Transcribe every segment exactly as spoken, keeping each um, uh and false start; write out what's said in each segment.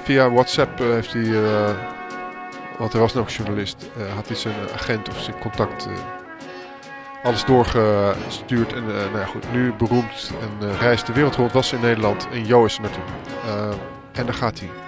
via WhatsApp uh, heeft hij, uh, want hij was nog journalist, uh, had hij zijn agent of zijn contact uh, alles doorgestuurd. En uh, nou ja, goed, nu beroemd en uh, reist de wereld rond, was in Nederland en Jo is er naartoe. Uh, en daar gaat hij.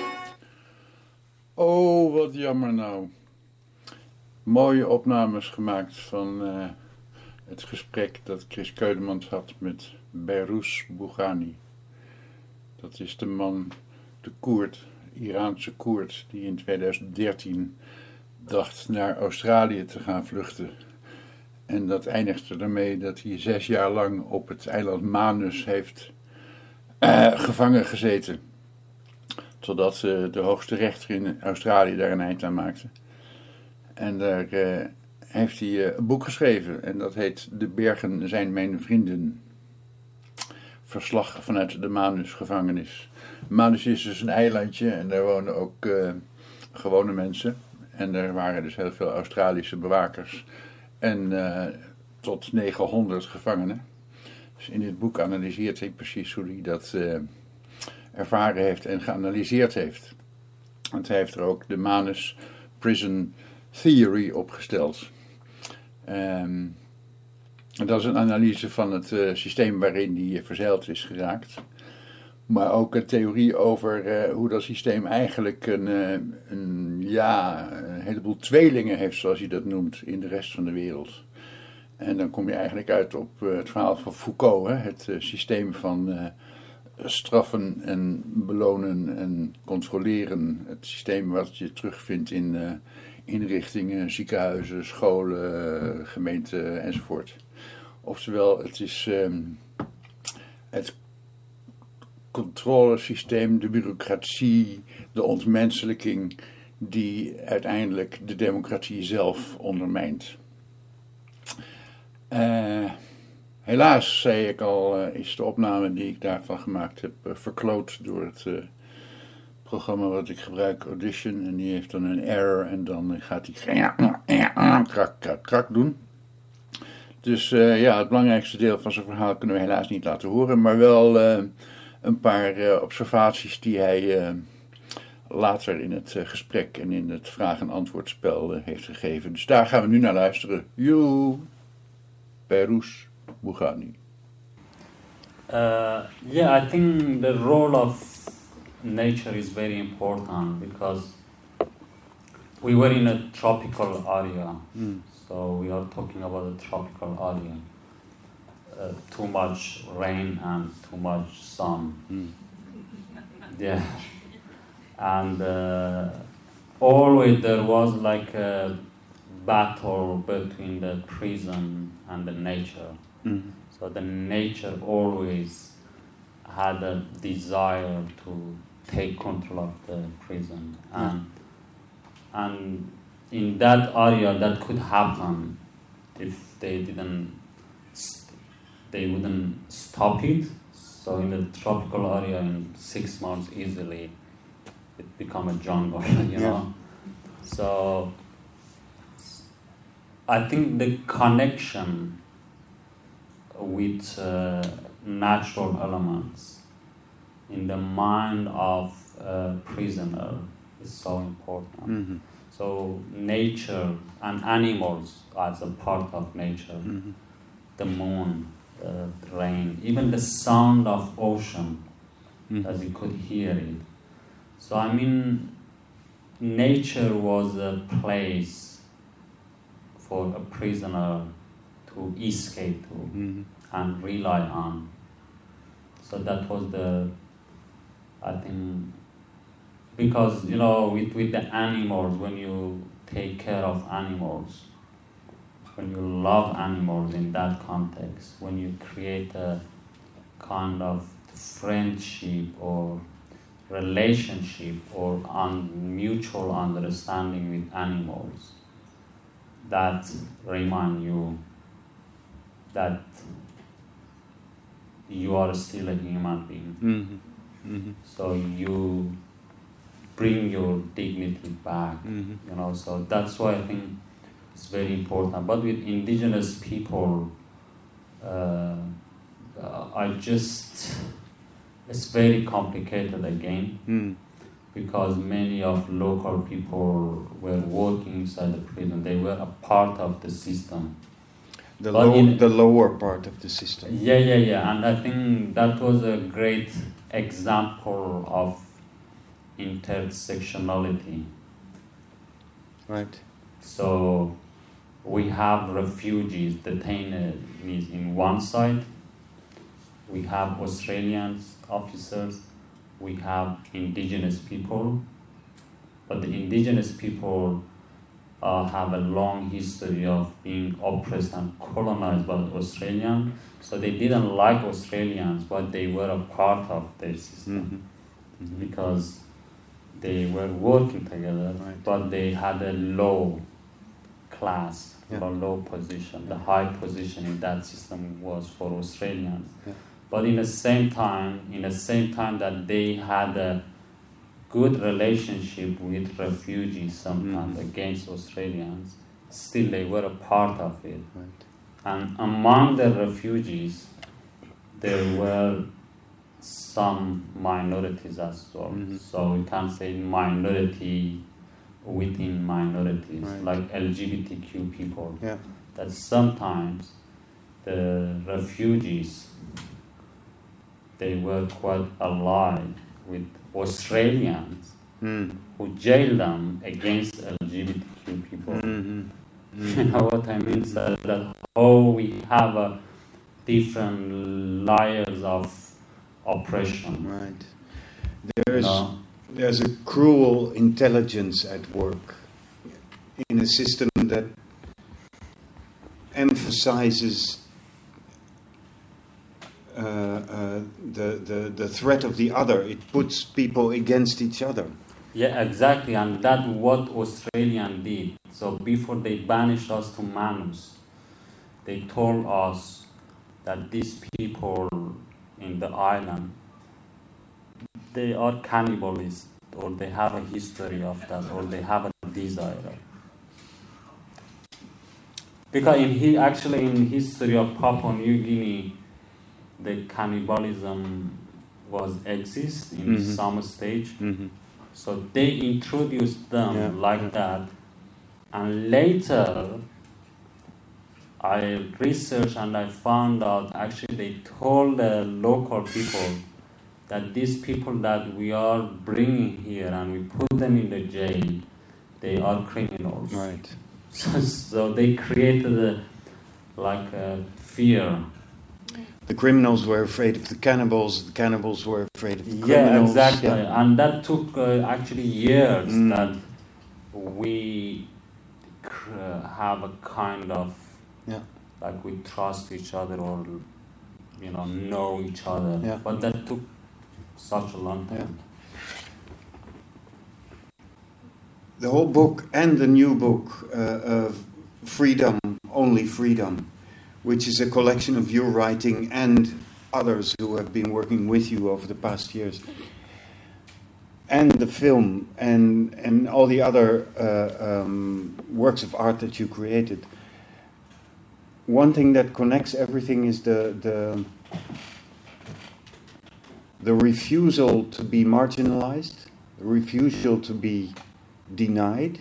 Oh, wat jammer nou. Mooie opnames gemaakt van uh, het gesprek dat Chris Keudemans had met Behrouz Booghani. Dat is de man, de Koerd, Iraanse Koerd, die in tweeduizend dertien dacht naar Australië te gaan vluchten. En dat eindigde ermee dat hij zes jaar lang op het eiland Manus heeft uh, gevangen gezeten. Totdat uh, de hoogste rechter in Australië daar een eind aan maakte. En daar uh, heeft hij uh, een boek geschreven. En dat heet De Bergen zijn mijn vrienden. Verslag vanuit de Manus-gevangenis. Manus is dus een eilandje en daar wonen ook uh, gewone mensen. En er waren dus heel veel Australische bewakers. En uh, tot negenhonderd gevangenen. Dus in dit boek analyseert hij precies hoe hij dat uh, ervaren heeft en geanalyseerd heeft. Want hij heeft er ook de Manus Prison Theory opgesteld. Um, en dat is een analyse van het uh, systeem waarin hij verzeild is geraakt. Maar ook een theorie over uh, hoe dat systeem eigenlijk een, uh, een, ja, een heleboel tweelingen heeft, zoals hij dat noemt, in de rest van de wereld. En dan kom je eigenlijk uit op uh, het verhaal van Foucault, hè? Het uh, systeem van uh, straffen en belonen en controleren. Het systeem wat je terugvindt in uh, inrichtingen, ziekenhuizen, scholen, uh, gemeenten enzovoort. Oftewel, het is um, het controlesysteem, de bureaucratie, de ontmenselijking die uiteindelijk de democratie zelf ondermijnt. Uh, helaas, zei ik al, uh, is de opname die ik daarvan gemaakt heb uh, verkloot door het uh, programma wat ik gebruik, Audition. En die heeft dan een error en dan gaat hij krak, krak, krak doen. Dus uh, ja, het belangrijkste deel van zijn verhaal kunnen we helaas niet laten horen, maar wel uh, een paar uh, observaties die hij uh, later in het uh, gesprek en in het vraag- en antwoordspel uh, heeft gegeven. Dus daar gaan we nu naar luisteren. Joe, Behrouz Booghani. Uh, yeah, I think the role of nature is very important because we were in a tropical area. Mm. So we are talking about a tropical area. Uh, too much rain and too much sun. Mm. Yeah. And uh, always there was like a battle between the prison and the nature. Mm. So the nature always had a desire to take control of the prison. And, mm. and in that area that could happen if they didn't st- they wouldn't stop it. So in the tropical area in six months easily it become a jungle, you know. Yeah. So I think the connection with uh, natural elements in the mind of a prisoner is so important. Mm-hmm. So nature and animals as a part of nature, mm-hmm. the moon, uh, the rain, even the sound of ocean, mm-hmm. that we could hear it. So I mean, nature was a place for a prisoner to escape to mm-hmm. and rely on. So that was the, I think, because, you know, with, with the animals, when you take care of animals, when you love animals in that context, when you create a kind of friendship or relationship or un- mutual understanding with animals, that remind you that you are still a human being. Mm-hmm. Mm-hmm. So you bring your dignity back, mm-hmm. you know, so that's why I think it's very important. But with indigenous people, uh, uh, I just, it's very complicated again, mm. because many of local people were working inside the prison. They were a part of the system. The, But low, in- the lower part of the system. Yeah, yeah, yeah. And I think that was a great example of intersectionality. Right. So we have refugees, detainees in one side, we have Australians, officers, we have indigenous people, but the indigenous people uh, have a long history of being oppressed and colonized by the Australians, so they didn't like Australians, but they were a part of their system Mm-hmm. because they were working together, Right. but they had a low class Yeah. or low position. The high position in that system was for Australians. Yeah. But in the same time, in the same time that they had a good relationship with refugees sometimes Mhm. against Australians, still they were a part of it. Right. And among the refugees, there were some minorities as well. Mhm. So we can say minority within minorities, Right. like L G B T Q people. Yeah. That sometimes the refugees, they were quite allied with Australians Mm. who jailed them against L G B T Q people. Mm-hmm. You know what I mean? So that how we have a different layers of oppression. Right. you There's know? there's a cruel intelligence at work in a system that emphasizes uh, uh, the, the the threat of the other. It puts people against each other. Yeah, exactly, and that's what Australian did. So before they banished us to Manus, they told us that these people in the island, they are cannibalists, or they have a history of that, or they have a desire. Because in he actually in history of Papua New Guinea, the cannibalism was exist in Mhm. some stage. Mm-hmm. So they introduced them Yeah, like yeah. that, and later I researched and I found out actually they told the local people that these people that we are bringing here and we put them in the jail, they are criminals. Right. So, so they created a, like a fear. The criminals were afraid of the cannibals. The cannibals were afraid of the Yeah, criminals. exactly. Yeah. And that took uh, actually years Mm. that we cr- have a kind of Yeah. like we trust each other or you know know each other. Yeah. But that took such a long time. Yeah. The whole book and the new book uh, of Freedom, Only Freedom, which is a collection of your writing and others who have been working with you over the past years, and the film and and all the other uh, um, works of art that you created. One thing that connects everything is the the the refusal to be marginalized, the refusal to be denied,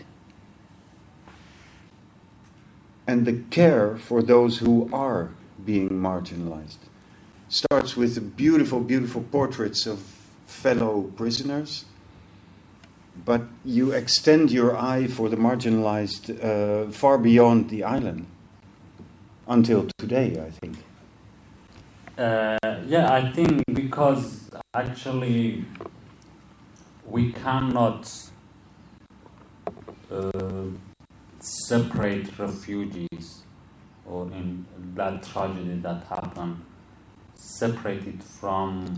and the care for those who are being marginalized. Starts with the beautiful, beautiful portraits of fellow prisoners, but you extend your eye for the marginalized uh, far beyond the island, until today, I think. Uh, yeah, I think because actually we cannot uh, separate refugees or in that tragedy that happened, separate it from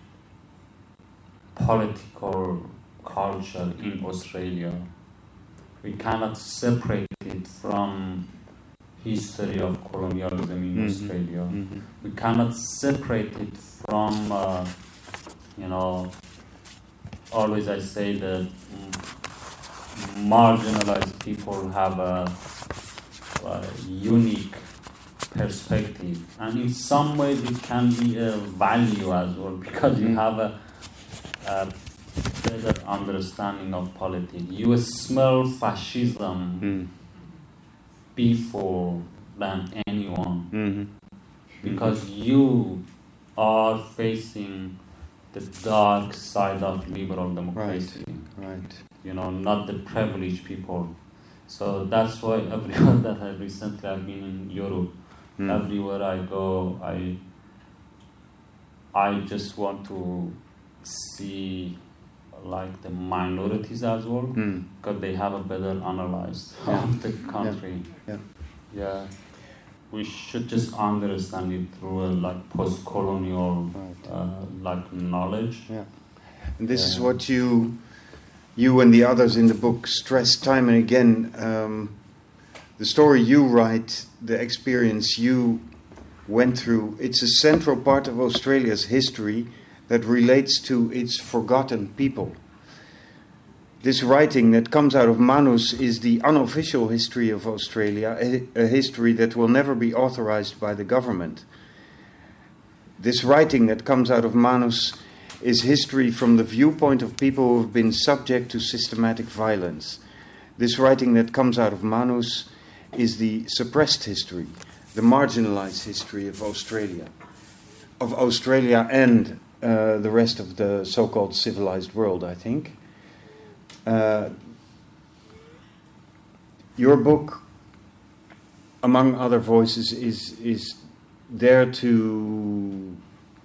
political culture in Australia. We cannot separate it from history of colonialism in Mhm. Australia. Mm-hmm. We cannot separate it from, uh, you know, always I say that mm, marginalized people have a, a unique perspective, and in some ways it can be a value as well, because you have a, a better understanding of politics. You smell fascism Mm. before than anyone, Mm-hmm. because you are facing the dark side of liberal democracy. Right. You know, not the privileged people. So that's why everywhere that I recently have been in Europe, Mm. everywhere I go, I I just want to see like the minorities as well, Mm. because they have a better analysis Yeah. of the country. Yeah. Yeah. We should just understand it through a like post-colonial Right. uh, like knowledge. Yeah. And this is Yeah. what you, you and the others in the book stress time and again. Um, the story you write, the experience you went through, it's a central part of Australia's history that relates to its forgotten people. This writing that comes out of Manus is the unofficial history of Australia, a, a history that will never be authorized by the government. This writing that comes out of Manus is history from the viewpoint of people who have been subject to systematic violence. This writing that comes out of Manus is the suppressed history, the marginalized history of Australia, of Australia and uh, the rest of the so-called civilized world, I think. Uh, your book, among other voices, is is there to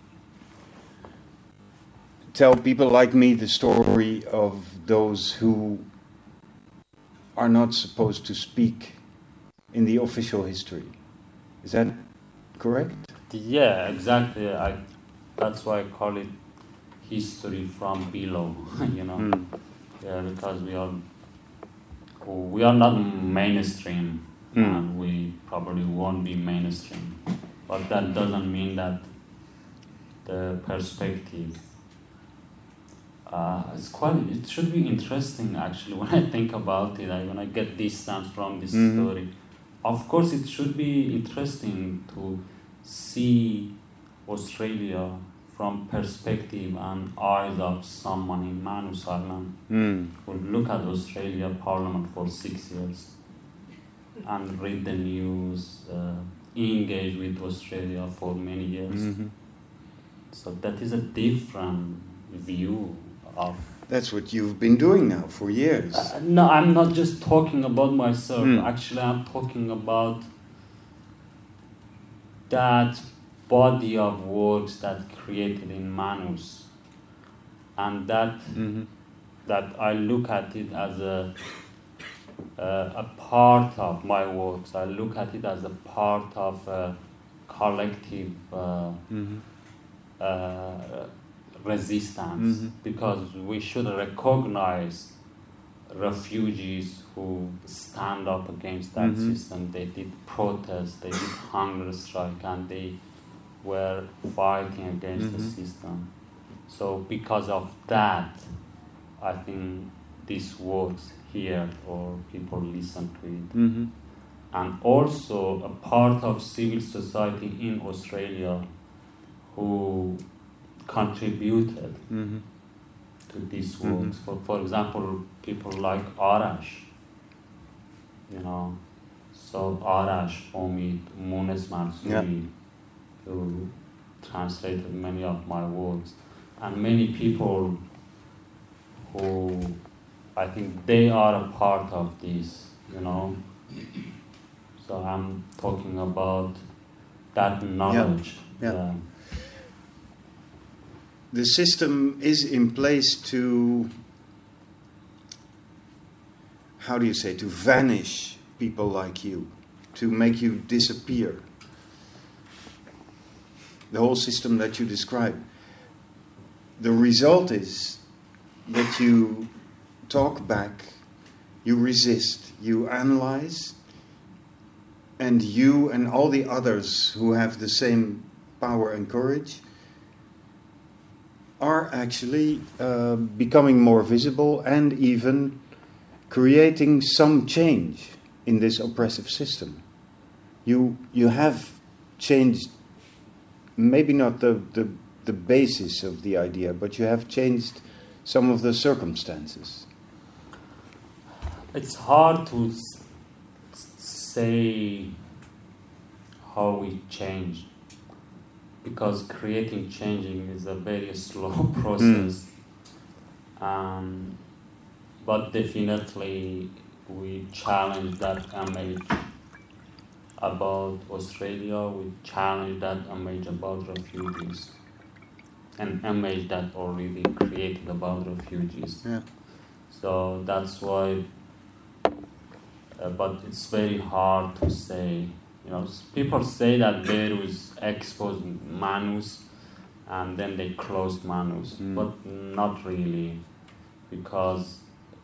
tell people like me the story of those who are not supposed to speak in the official history. Is that correct? Yeah, exactly. I that's why I call it history from below. You know. Mm. Yeah, because we are we are not mainstream, Mm. and we probably won't be mainstream. But that doesn't mean that the perspective. Uh, it's quite. It should be interesting actually when I think about it. I, when I get distance from this Mhm. story, of course it should be interesting to see Australia from perspective and eyes of someone in Manus Island Mm. who look at Australia Parliament for six years and read the news, uh, engage with Australia for many years. Mhm. So that is a different view of. That's what you've been doing now for years. Uh, no, I'm not just talking about myself. Mm. Actually, I'm talking about that body of works that created in Manus, and that Mhm. that I look at it as a uh, a part of my works. I look at it as a part of a collective uh, Mhm. uh, resistance, Mhm. because we should recognize refugees who stand up against that Mhm. system. They did protest, they did hunger strike, and they were fighting against the Mhm. system. So because of that, I think this works here, or people listen to it. Mhm. And also a part of civil society in Australia who contributed Mhm. to these Mhm. works. For, for example, people like Arash, you know, so Arash, Omid, Munes Mansouri, who translated many of my works, and many people who I think they are a part of this, you know. So I'm talking about that knowledge. Yeah. Yeah. The system is in place to, how do you say, to vanish people like you, to make you disappear. The whole system that you describe. The result is that you talk back, you resist, you analyze, and you and all the others who have the same power and courage are actually uh, becoming more visible and even creating some change in this oppressive system. You you have changed, maybe not the, the, the basis of the idea, but you have changed some of the circumstances? It's hard to s- say how we change, because creating changing is a very slow process. Mm. Um, but definitely we challenge that image about Australia, we challenge that image about refugees, an image that already created about refugees. Yeah. So that's why, uh, but it's very hard to say. You know, people say that Beirut exposed Manus and then they closed Manus, mm. but not really, because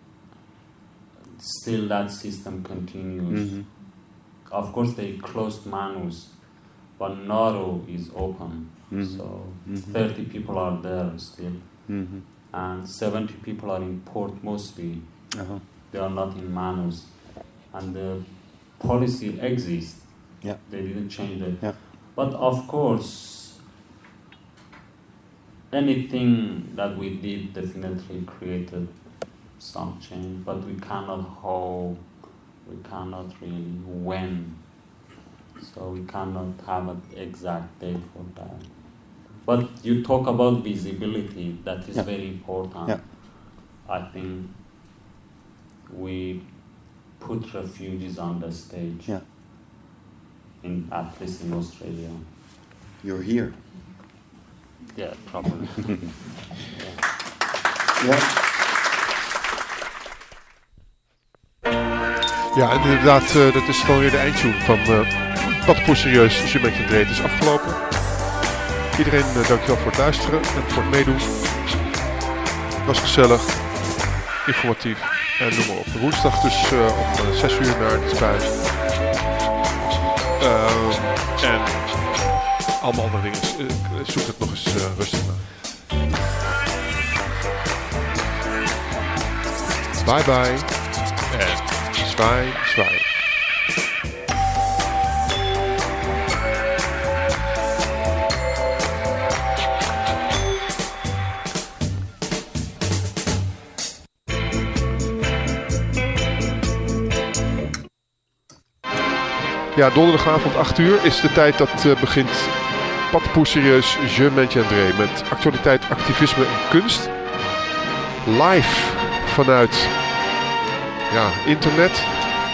still that system continues. Mm-hmm. Of course, they closed Manus, but Nauru is open, mm-hmm. so mm-hmm. thirty people are there still, mm-hmm. and seventy people are in Port Moresby. Uh-huh. They are not in Manus, and the policy exists. Yeah. They didn't change it. Yeah. But of course, anything that we did definitely created some change, but we cannot how, we cannot really when. So we cannot have an exact date for that. But you talk about visibility, that is yeah. very important. Yeah. I think we put refugees on the stage. Yeah. In, at least in Australia. You're here. Yeah, probably. yeah. Yeah. Ja, en inderdaad, uh, dat is dan weer de eindtune van uh, Paddenpoel Serieus, Je met je dreed is afgelopen. Iedereen, uh, dankjewel voor het luisteren en voor het meedoen. Het was gezellig, informatief en noem maar op. Woensdag dus uh, om uh, zes uur naar de spuit. Uh, en allemaal andere dingen. Uh, zoek het nog eens uh, rustig naar. Bye bye. En zwaai, zwaai. Ja, donderdagavond acht uur is de tijd dat uh, begint Paddenpoel Serieus, Je met André. Met actualiteit, activisme en kunst. Live vanuit ja, internet.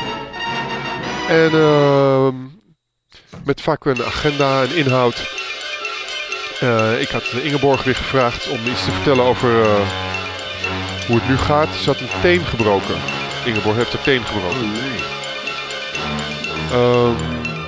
En uh, met vaak een agenda en inhoud. Uh, ik had Ingeborg weer gevraagd om iets te vertellen over uh, hoe het nu gaat. Ze had een teen gebroken. Ingeborg heeft haar teen gebroken. Oh, nee. Um,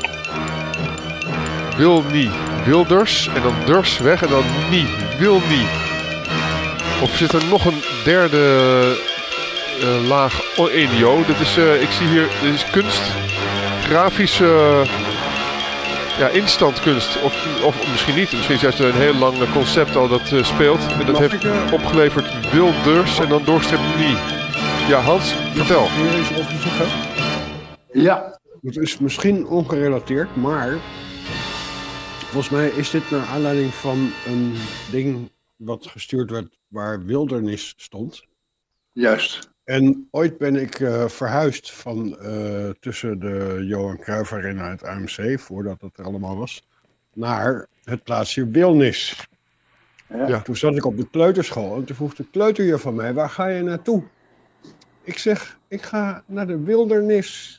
wil niet Wilders en dan Durs weg en dan niet wil niet. Of zit er nog een derde uh, laag in? Jo, dit is, uh, ik zie hier, dit is kunst, grafische, uh, ja, instantkunst. Of, of misschien niet, misschien is het een heel lang concept al dat uh, speelt. En dat heeft uh... opgeleverd Wilders en dan doorstreep niet. Ja, Hans, vertel. Hier is over te zeggen. Ja. Het is misschien ongerelateerd, maar volgens mij is dit naar aanleiding van een ding wat gestuurd werd waar wildernis stond. Juist. En ooit ben ik uh, verhuisd van uh, tussen de Johan Cruijff Arena en het A M C, voordat het er allemaal was, naar het plaatsje Wilnis. Ja. Ja, toen zat ik op de kleuterschool en toen vroeg de kleuterjuf van mij, waar ga je naartoe? Ik zeg, ik ga naar de wildernis.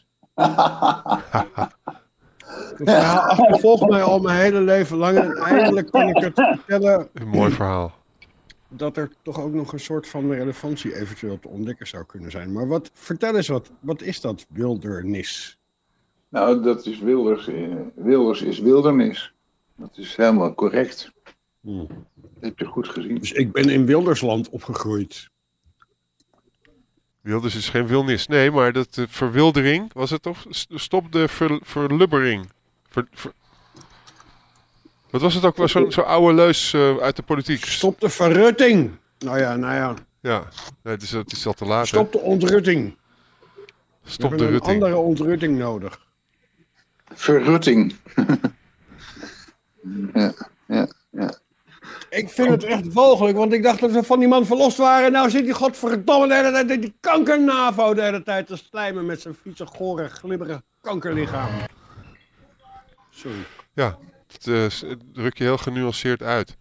Het verhaal achtervolgt mij al mijn hele leven lang en eindelijk kan ik het vertellen. Een mooi verhaal. Dat er toch ook nog een soort van relevantie eventueel te ontdekken zou kunnen zijn. Maar wat, vertel eens wat, wat is dat wildernis? Nou, dat is wilders. Wilders is wildernis. Dat is helemaal correct. Hmm. Dat heb je goed gezien. Dus ik ben in Wildersland opgegroeid. Wilders is geen wilnis. Nee, maar dat uh, verwildering, was het toch? Stop de ver, verlubbering. Ver, ver... Wat was het ook? Was zo'n zo oude leus uh, uit de politiek. Stop de verrutting. Nou ja, nou ja. Ja, nee, het, is, het is al te laat. Stop de ontrutting. Stop We de hebben rutting. een andere ontrutting nodig. Verrutting. ja, ja, ja. Ik vind het echt walgelijk, want ik dacht dat we van die man verlost waren. Nou zit die godverdomme de hele tijd, die kankernavo de hele tijd te slijmen met zijn vieze, gore, glibberige kankerlichaam. Sorry. Ja, het uh, druk je heel genuanceerd uit.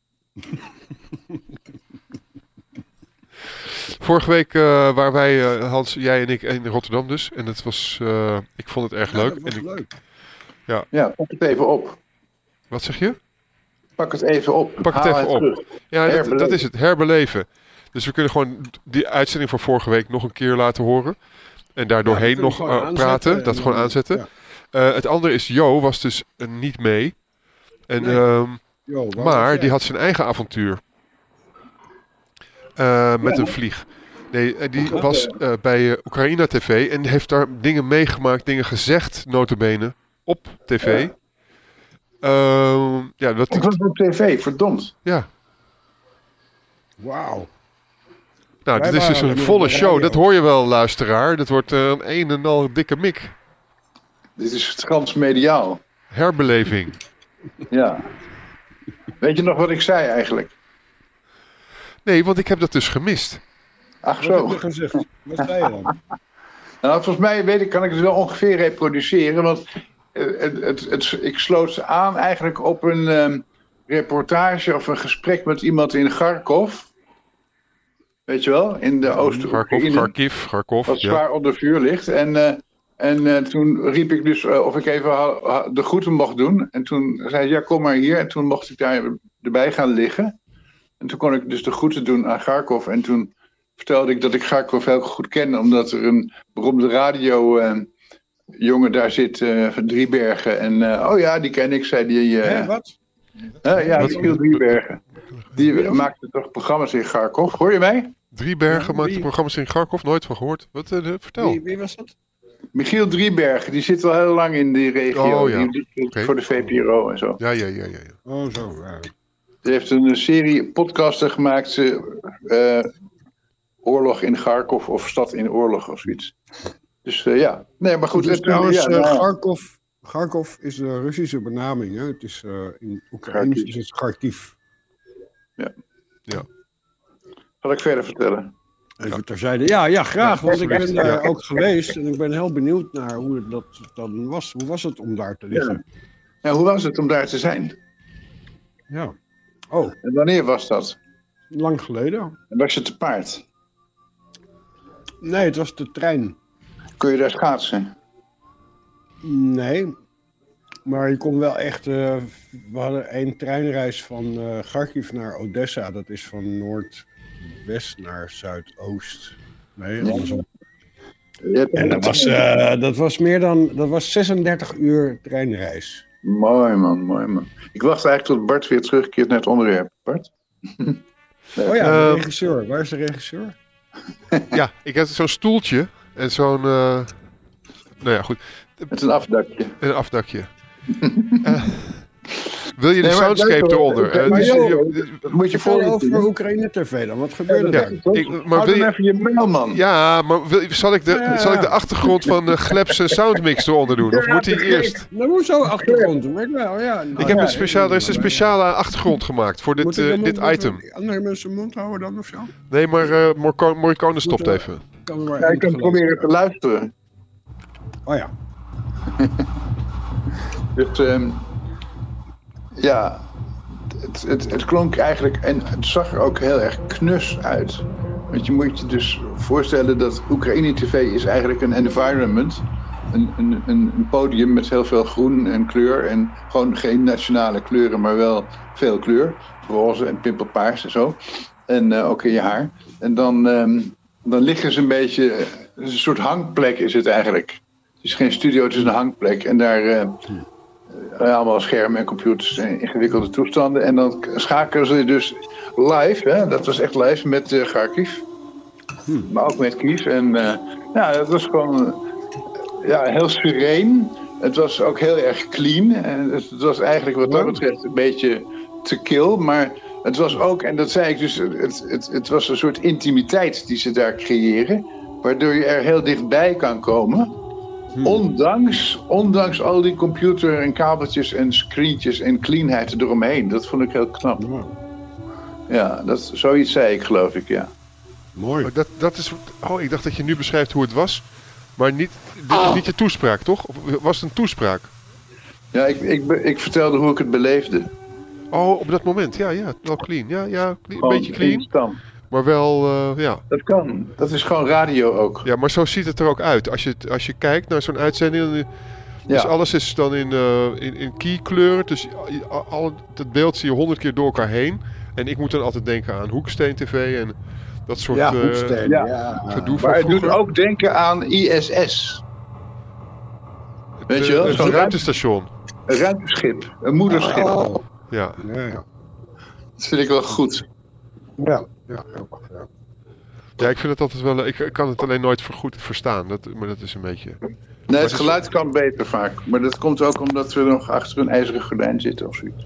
Vorige week uh, waren wij, uh, Hans, jij en ik, in Rotterdam dus. En het was, uh, ik vond het erg Ja, leuk. dat was en ik, leuk. Ja. ja, pak het even op. Wat zeg je? Pak het even op. Pak het Haal even op. terug. Ja, dat, dat is het. Herbeleven. Dus we kunnen gewoon die uitzending van vorige week nog een keer laten horen. En daar doorheen ja, nog uh, praten. Dat gewoon aanzetten. Ja. Uh, het andere is, Jo was dus uh, niet mee. En, nee. um, jo, maar die had zijn eigen avontuur. Uh, met ja. een vlieg. Nee, die was uh, bij uh, Oekraïne T V en heeft daar dingen meegemaakt, dingen gezegd, notabene, op tv. Ja. Uh, ja, dat was op tv, verdomd. Ja. Wauw. Nou, dit is dus een volle show. Dat hoor je wel, luisteraar. Dat wordt uh, een een en al dikke mik. Dit is transmediaal. Herbeleving. Ja. Weet je nog wat ik zei eigenlijk? Nee, want ik heb dat dus gemist. Ach zo. Wat heb je gezegd? Wat zei je dan? Nou, volgens mij weet ik, kan ik het wel ongeveer reproduceren. Want uh, het, het, het, ik sloot aan eigenlijk op een um, reportage of een gesprek met iemand in Kharkov. Weet je wel? In de Oost-Oekraïne. Kharkiv, Kharkov. Wat zwaar ja. onder vuur ligt. En, uh, en uh, toen riep ik dus uh, of ik even ha- ha- de groeten mocht doen. En toen zei hij, ja, kom maar hier. En toen mocht ik daar erbij gaan liggen. En toen kon ik dus de groeten doen aan Kharkov. En toen vertelde ik dat ik Kharkov heel goed ken. Omdat er een beroemde radiojongen uh, daar zit, uh, van Driebergen. En uh, oh ja, die ken ik, zei die. Uh, Hé, wat? Uh, ja, Michiel Driebergen. Die maakte toch programma's in Kharkov. Hoor je mij? Driebergen ja, maakte programma's in Kharkov, nooit van gehoord. Wat, uh, vertel. Wie, wie was dat? Michiel Driebergen, die zit al heel lang in die regio. Oh, ja. Die zit Okay. voor de V P R O en zo. Ja, ja, ja, ja. ja. Oh, zo. Ja. Die heeft een serie podcasten gemaakt. Uh, oorlog in Kharkov of stad in oorlog of zoiets. Dus uh, ja. Nee, maar goed. Dus het, trouwens, ja, uh, nou, Kharkov, Kharkov is de Russische benaming. Hè? Het is uh, in Oekraïne is het Kharkiv. Ja. Ja. Zal ik verder vertellen? Even terzijde. Ja, ja, graag. Want ik ben daar ja. ook geweest. En ik ben heel benieuwd naar hoe dat dan was. Hoe was het om daar te liggen? Ja. Ja, hoe was het om daar te zijn? Ja. Oh. En wanneer was dat? Lang geleden. En was je te paard? Nee, het was de trein. Kun je daar schaatsen? Nee. Maar je kon wel echt... Uh, we hadden één treinreis van uh, Kharkiv naar Odessa. Dat is van noordwest naar zuidoost. Nee, andersom. Ja. En dat was, uh, dat was meer dan... Dat was zesendertig uur treinreis. Mooi man, mooi man. Ik wacht eigenlijk tot Bart weer terugkeert naar het onderwerp. Bart? Nee. Oh ja, de regisseur. Waar is de regisseur? Ja, ik heb zo'n stoeltje en zo'n... Uh... Nou ja, goed. Met een afdakje. Een afdakje. uh, wil je de nee, soundscape eronder? Uh, maar joh, dat moet je voor over Oekraïne T V dan. Wat gebeurde ja, daar? Ik, maar wil je... even je mail, man. Ja, maar wil, zal, ik de, ja, ja. zal ik de achtergrond van de Glepse soundmix eronder doen? Of ja, moet hij eerst? Dat moet zo achtergrond doen. Wel, ja. Ik heb een speciaal, er is een speciale achtergrond gemaakt voor dit, uh, dit item. Andere mensen mond houden dan of zo? Nee, maar uh, Morco- Morricone stopt er, even. Kan maar ja, ik kan proberen te luisteren. Oh ja. Dus, um, ja, het, het, het klonk eigenlijk en het zag er ook heel erg knus uit. Want je moet je dus voorstellen dat Oekraïne T V is eigenlijk een environment. Een, een, een podium met heel veel groen en kleur. En gewoon geen nationale kleuren, maar wel veel kleur. Roze en pimpelpaars en zo. En uh, ook in je haar. En dan, um, dan liggen ze een beetje... Een soort hangplek is het eigenlijk. Het is geen studio, het is een hangplek. En daar... Uh, Uh, allemaal schermen en computers en ingewikkelde toestanden. En dan schakelen ze dus live, hè? Dat was echt live met uh, Kharkiv. Hmm. Maar ook met Kiev. En uh, ja, dat was gewoon uh, ja, heel sereen. Het was ook heel erg clean. En het, het was eigenlijk wat dat betreft een beetje te kill. Maar het was ook, en dat zei ik dus, het, het, het was een soort intimiteit die ze daar creëren. Waardoor je er heel dichtbij kan komen. Hmm. Ondanks, ondanks al die computer en kabeltjes en screentjes en cleanheid eromheen. Dat vond ik heel knap. Ja, dat, zoiets zei ik, geloof ik, ja. Mooi. Oh, dat, dat is, oh, ik dacht dat je nu beschrijft hoe het was. Maar niet, dit is niet je toespraak, toch? Of was het een toespraak? Ja, ik, ik, ik vertelde hoe ik het beleefde. Oh, op dat moment. Ja, ja. Wel clean. Ja, ja. Een Gewoon beetje clean. instant. Maar wel, uh, ja. Dat kan. Dat is gewoon radio ook. Ja, maar zo ziet het er ook uit. Als je, als je kijkt naar zo'n uitzending... Dan, dus Ja. alles is dan in, uh, in, in keykleur. Dus al, al, het beeld zie je honderd keer door elkaar heen. En ik moet dan altijd denken aan Hoeksteen T V en dat soort Ja, uh, Hoeksteen. ja. Ja. gedoe van Maar het doet vroeger. ook denken aan I S S. Weet Het, je wel? uh, Zo'n het ruimtestation. Een ruimteschip. Een moederschip. Oh. Ja. Ja, ja. Dat vind ik wel goed. Ja, ja, ja. ja. Ja, ik vind het altijd wel... Ik, ik kan het alleen nooit voor goed verstaan. Dat, maar dat is een beetje... Nee, het geluid kan beter vaak. Maar dat komt ook omdat we nog achter een ijzeren gordijn zitten of zoiets.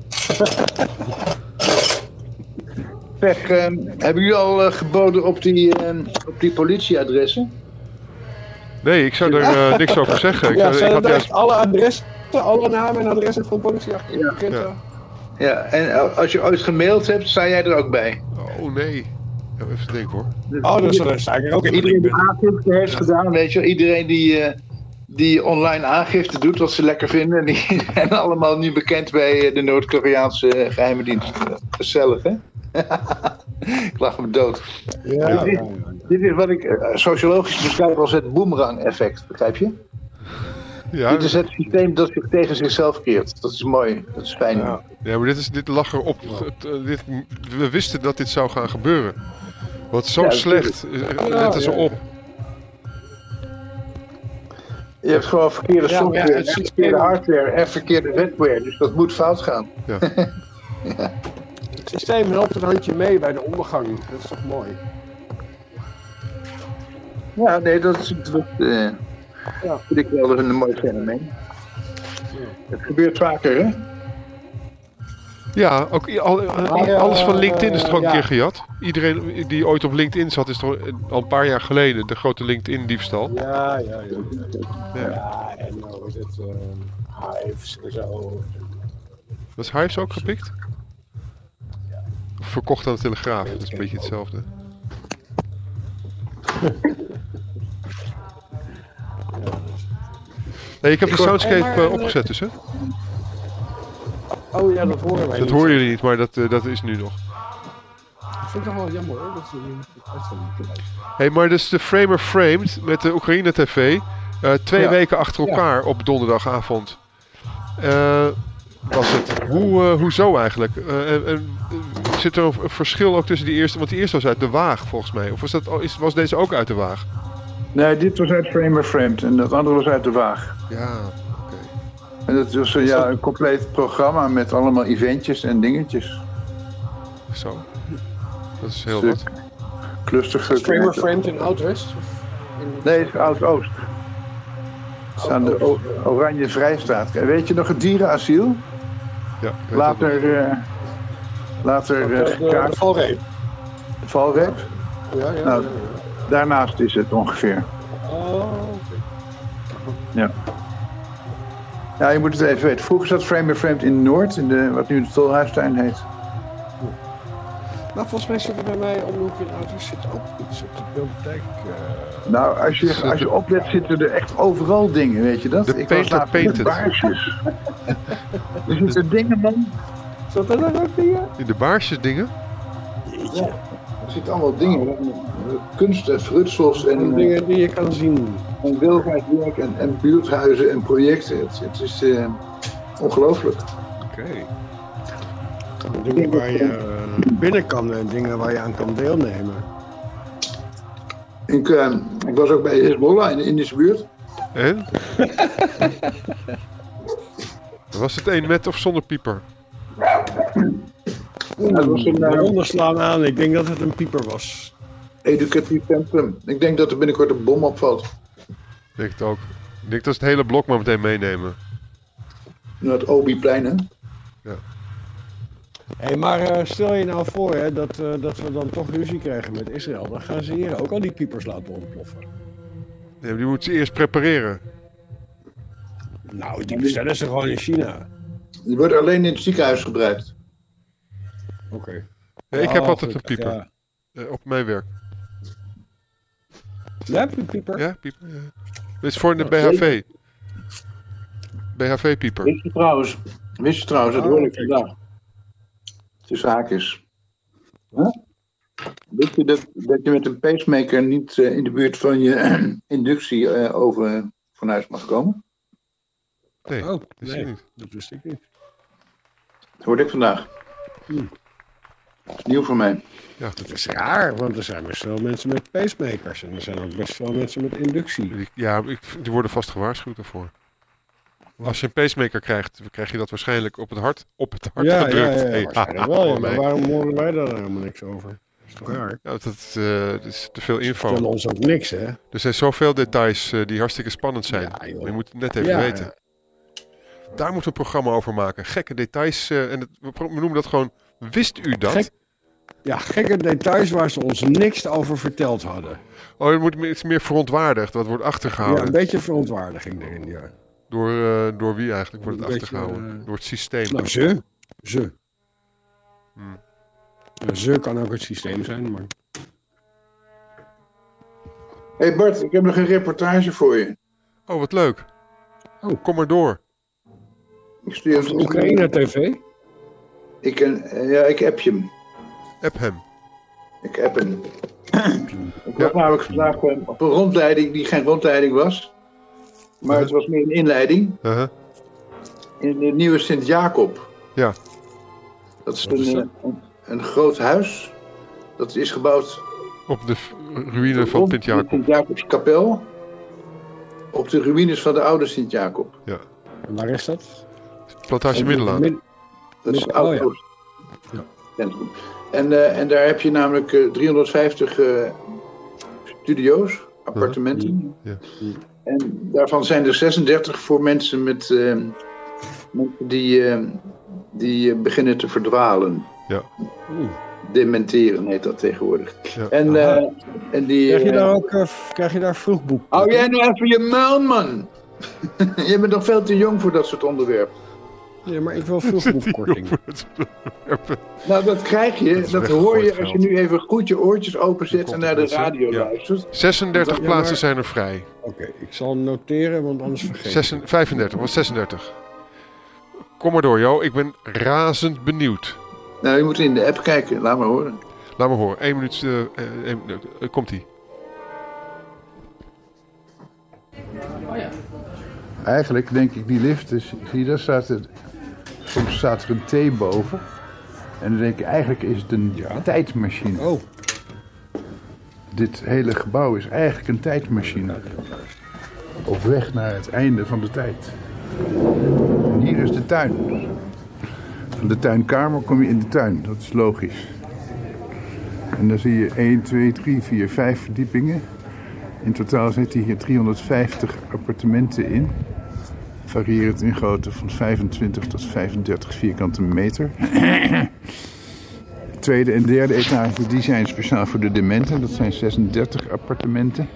Zeg, eh, hebben jullie al uh, geboden op die, uh, op die politieadressen? Nee, ik zou er uh, niks over zeggen. Ik, Ja, zou, ik zijn had er juist... echt alle adressen, alle namen en adressen van politie achter? Ja. Ja. Ja, en uh, als je ooit gemaild hebt, sta jij er ook bij? Oh, nee. Ja, even denken hoor. Oh, dus daar sta ik er ook in. Iedereen die aangifte heeft gedaan, weet je wel. Iedereen die, uh, die online aangifte doet wat ze lekker vinden. Die zijn allemaal nu bekend bij de Noord-Koreaanse geheime dienst. Gezellig, hè? Ik lach me dood. Ja, dit, is, ja, ja. dit is wat ik uh, sociologisch beschrijf als het boomerang-effect, begrijp je? Ja, Dit is het systeem dat zich tegen zichzelf keert. Dat is mooi, dat is fijn. Ja. ja maar dit, is, dit lag erop. Het, uh, dit, we wisten dat dit zou gaan gebeuren. Wat zo Ja, slecht. Uh, letten ze ja. op. Je hebt gewoon verkeerde Ja, software, ja, het en systeem- verkeerde hardware en verkeerde wetware. Dus dat moet fout gaan. Ja. Het systeem helpt een handje mee bij de ondergang. Dat is toch mooi? Ja, nee, dat is dat, uh, Ja. vind ik wel een mooi fenomeen. Het gebeurt vaker, hè? Ja, ook i- al, uh, Maar, uh, alles van LinkedIn is toch ook een ja. keer gejat? Iedereen die ooit op LinkedIn zat, is toch al een paar jaar geleden de grote LinkedIn-diefstal. Ja, ja, ja. Ja. Ja, en nou is het uh, hives en zo. Was Hives ook gepikt? Of verkocht aan de Telegraaf, dat is een beetje hetzelfde. Nee, ik heb de soundscape Hey, maar, uh, uh, opgezet dus, hè? Oh ja, dat horen wij Dat niet. horen jullie niet, maar dat, uh, dat is nu nog. Ik vind het toch wel jammer hoor, dat ze die uitzending niet luisteren. Hé, hey, maar dus de Framer Framed met de Oekraïne T V. Uh, twee Ja. weken achter elkaar op donderdagavond. Uh, was het. Hoe, uh, hoezo eigenlijk? Uh, en, en, uh, zit er een verschil ook tussen die eerste? Want die eerste was uit de Waag volgens mij. Of was, dat, is, was deze ook uit de Waag? Nee, dit was uit Framer Framed en dat andere was uit de Waag. Ja, oké. En dat was uh, ja, een compleet programma met allemaal eventjes en dingetjes. Zo. Dat is heel Stuk. wat. Clusterfuck. Framer Framed in Oud-West? Nee, het is Oud-Oost. Het is aan de o- Oranje Vrijstaat. Weet je nog het dierenasiel? Ja, ik weet Later, uh, later uh, De, de, gekaart- de valreep. de valreep. Ja, ja. Nou, ja, Daarnaast is het ongeveer. ja. Oh, oké. Ja. Ja, je moet het even weten. Vroeger zat Framer Framed in Noord, in de, wat nu de Tolhuistuin heet. Maar volgens mij zit er bij mij om de hoek in Oud-West zit ook iets op de bibliotheek. Uh, Nou, als je, als je oplet zitten er echt overal dingen, weet je dat? De Ik was Painted laatst met Painted. baarsjes. Er zitten dingen, man. Zat er daar ook dingen? In de baarsjes dingen. Ja, er zitten allemaal dingen. Kunst en frutsels en, eh, Dingen die je kan zien. en welvaartswerk en, en buurthuizen en projecten. Het, het is uh, ongelooflijk. Oké. Dingen waar je uh, binnen kan en dingen waar je aan kan deelnemen. Ik, uh, ik was ook bij Hezbollah in de Indische buurt. En? Was het een met of zonder pieper? Dat was een De uh, honden slaan aan, ik denk dat het een pieper was. educatief centrum. Ik denk dat er binnenkort een bom opvalt. Ik denk het ook. Ik denk dat ze het hele blok maar meteen meenemen. Naar het Obi-plein, hè? Hé, hey, maar uh, stel je nou voor hè, dat, uh, dat we dan toch ruzie krijgen met Israël. Dan gaan ze hier ook al die piepers laten ontploffen. Nee, maar die moeten ze eerst prepareren. Nou, die bestellen ze gewoon in China. Die wordt alleen in het ziekenhuis gebruikt. Oké. Ja, ik heb Oh, altijd een gelukkig, pieper. Ja. Uh, op mijn werk. Ja, heb je een pieper? Ja, pieper. Ja. Dit is voor de B H V. B H V-pieper. Wist je trouwens, wist je trouwens, dat Oh, hoorde ik kijk. vandaag. Tussen haakjes. Huh? Wist je dat, dat je met een pacemaker niet uh, in de buurt van je inductie uh, over van huis mag komen? Nee, Oh, dat is nee, niet. dat wist ik niet. Dat hoorde ik vandaag. Hmm. Dat is nieuw voor mij. Ja, Dat is raar, want er zijn best veel mensen met pacemakers. En er zijn ook best veel mensen met inductie. die, ja ik, die worden vast gewaarschuwd daarvoor. Als je een pacemaker krijgt, krijg je dat waarschijnlijk op het hart, op het hart Ja, ja, gedrukt. ja, ja, Hey, waarschijnlijk haha, wel. Ja, voor maar mij. waarom horen wij daar nou helemaal niks over? Dat is toch raar? Ja, dat, uh, dat is te veel info. Vertellen ons ook niks, hè? Er zijn zoveel details uh, die hartstikke spannend zijn. Ja, joh. maar je moet het net even Ja, weten. ja. Daar moeten we een programma over maken. Gekke details. Uh, en het, we, pro- we noemen dat gewoon... Wist u dat? Gek- Ja, gekke details waar ze ons niks over verteld hadden. Oh, het moet iets meer verontwaardigd. Wat wordt Ja, achtergehouden. een beetje verontwaardiging erin, ja. Door, uh, door wie eigenlijk wordt het Een beetje, achtergehouden? uh, Door het systeem. Nou, ze. Ze. Hmm. Ja, ze kan ook het systeem zijn, maar... Hé hey Bart, ik heb nog een reportage voor je. Oh, wat leuk. Oh. Kom maar door. Ik stuur Over Oekraïne T V? Ik, uh, ja, ik app je hem. App hem. Ik app hem. Ik was namelijk vandaag uh, op een rondleiding die geen rondleiding was. Maar het was meer een inleiding. Uh-huh. In het nieuwe Sint-Jacob. Ja. Dat is Wat is een, dat? uh, een, een groot huis. Dat is gebouwd Op de f- ruïne van rond Sint-Jacob. de Sint-Jacobskapel. Op de ruïnes van de oude Sint-Jacob. Ja. En waar is dat? Plantage Middelaan. Mid- Dat is Mid- oud oh ja. Oost. Centrum. En, uh, en daar heb je namelijk uh, driehonderdvijftig uh, studio's, appartementen. Ja. En daarvan zijn er zesendertig voor mensen met uh, mensen die, uh, die uh, beginnen te verdwalen. Ja. Oeh. Dementeren heet dat tegenwoordig. Ja. En, uh, Aha. en die. Krijg je uh, daar ook uh, krijg je daar vroegboek? Hou jij nou even je muil, man! Je bent nog veel te jong voor dat soort onderwerpen. Ja, maar ik wil vroegboekkorting. Nou, dat krijg je, Dat is dat hoor je weggegooid als je geld. nu even goed je oortjes openzet komt en naar het de mensen. radio Ja. luistert. zesendertig Ja, plaatsen maar- zijn er vrij. Oké, ik zal noteren, want anders vergeet ik. Zes, vijfendertig, wat zesendertig. Kom maar door, Jo. Ik ben razend benieuwd. Nou, je moet in de app kijken, laat maar horen. Laat me horen. Eén minuut. Uh, één minuut. Uh, komt-ie. Eigenlijk denk ik die lift, dus, zie je, daar staat het, soms staat er een T boven. En dan denk ik, eigenlijk is het een tijdmachine. Oh, Dit hele gebouw is eigenlijk een tijdmachine. Op weg naar het einde van de tijd. En hier is de tuin. Van de tuinkamer kom je in de tuin, dat is logisch. En dan zie je één, twee, drie, vier, vijf verdiepingen. In totaal zitten hier driehonderdvijftig appartementen in. Variërend in grootte van vijfentwintig tot vijfendertig vierkante meter. De tweede en derde etage die zijn speciaal voor de dementen. Dat zijn zesendertig appartementen.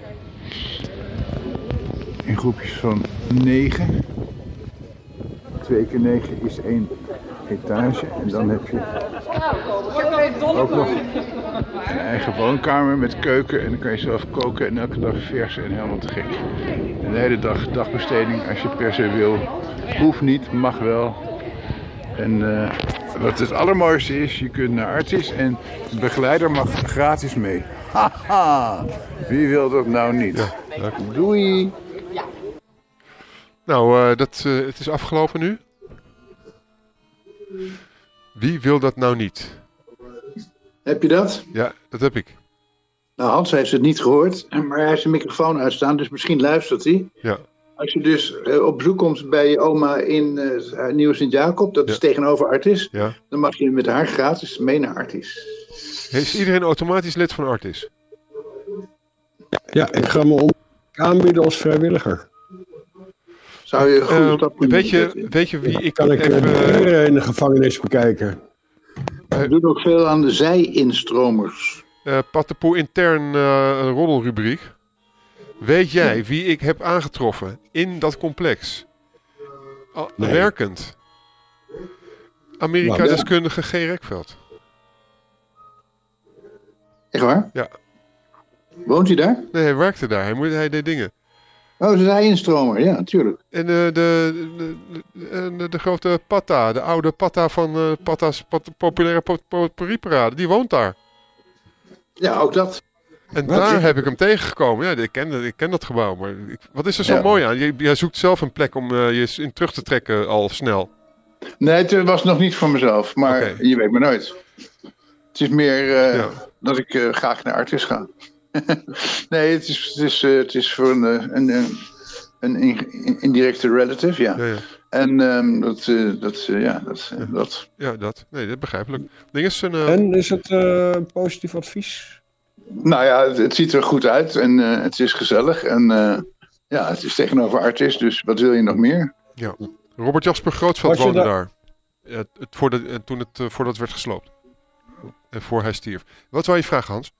In groepjes van negen. Twee keer negen is één etage. En dan heb je ook nog een eigen woonkamer met keuken. En dan kan je zelf koken en elke dag versen en helemaal te gek. En de hele dag dagbesteding als je per se wil. Hoeft niet, mag wel. En uh, wat het allermooiste is, je kunt naar Artis en de begeleider mag gratis mee. Haha, wie wil dat nou niet? Ja. Doei! Nou, uh, dat, uh, het is afgelopen nu. Wie wil dat nou niet? Heb je dat? Ja, dat heb ik. Nou, Hans heeft het niet gehoord, maar hij heeft zijn microfoon uitstaan, dus misschien luistert hij. Ja. Als je dus uh, op bezoek komt bij je oma in uh, Nieuw Sint-Jacob, dat Ja. is tegenover Artis, Ja. dan mag je met haar gratis mee naar Artis. Is iedereen automatisch lid van Artis? ja, ik ga me om aanbieden als vrijwilliger. Zou je een goede Uh, stap kunnen weet, je, zetten? weet je wie ik Kan ik even... uh, uh, de in de gevangenis bekijken? We doen ook veel aan de zij-instromers. uh, Pattepoe intern uh, een roddelrubriek. Weet jij wie ik heb aangetroffen in dat complex? Al, Nee. Werkend. Amerika-deskundige G. Rekveld. Echt waar? Ja. Woont hij daar? Nee, hij werkte daar. Hij, moet, hij deed dingen. Oh, ze zijn instromer, ja, natuurlijk. En uh, de, de, de, de, de grote Patta, de oude Patta van uh, Patta's Pat, populaire potpourri-parade, die woont daar. Ja, ook dat. En wat? Daar heb ik hem tegengekomen. Ja, ik ken, ik ken dat gebouw. Maar ik, wat is er zo ja. mooi aan? Je, jij zoekt zelf een plek om uh, je in terug te trekken al snel. Nee, het was nog niet voor mezelf. Maar okay. Je weet maar nooit. Het is meer uh, ja. dat ik uh, graag naar Artis ga. Nee, het is, het is, uh, het is voor een, een, een, een indirecte relative, ja. ja, ja. En um, dat, uh, dat, uh, ja, dat, uh, ja. dat. Ja, dat. Nee, dat begrijpelijk. Ding is een, uh... En is het uh, positief advies? Nou ja, het, het ziet er goed uit en uh, het is gezellig. En uh, ja, het is tegenover Artis, dus wat wil je nog meer? Ja. Robert Jasper Grootveld woonde da- daar. Ja, het, het, voor de, toen het, uh, voordat het werd gesloopt. En voor hij stierf. Wat wou je vragen, Hans?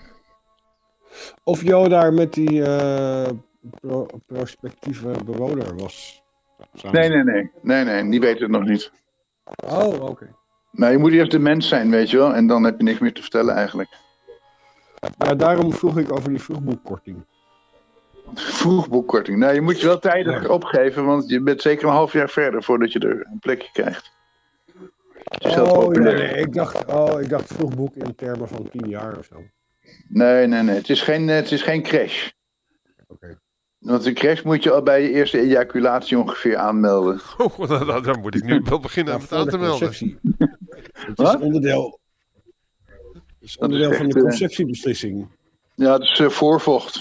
Of Jo daar met die uh, pro- prospectieve bewoner was. Samen. Nee, nee, nee. Nee, nee. Die weet het nog niet. Oh, oké. Okay. Nou, je moet eerst de mens zijn, weet je wel. En dan heb je niks meer te vertellen eigenlijk. Ja, daarom vroeg ik over die vroegboekkorting. Vroegboekkorting. Nou, je moet je wel tijdig ja. opgeven, want je bent zeker een half jaar verder voordat je er een plekje krijgt. Oh, nee, nee. Ik dacht, oh, ik dacht vroegboek in termen van tien jaar of zo. Nee, nee, nee. Het is geen, het is geen crash. Oké. Okay. Want een crash moet je al bij je eerste ejaculatie ongeveer aanmelden. Oh, dan, dan moet ik nu wel beginnen ja, met aan te melden. Het is onderdeel, het is onderdeel is van de conceptiebeslissing. Ja, het is uh, voorvocht.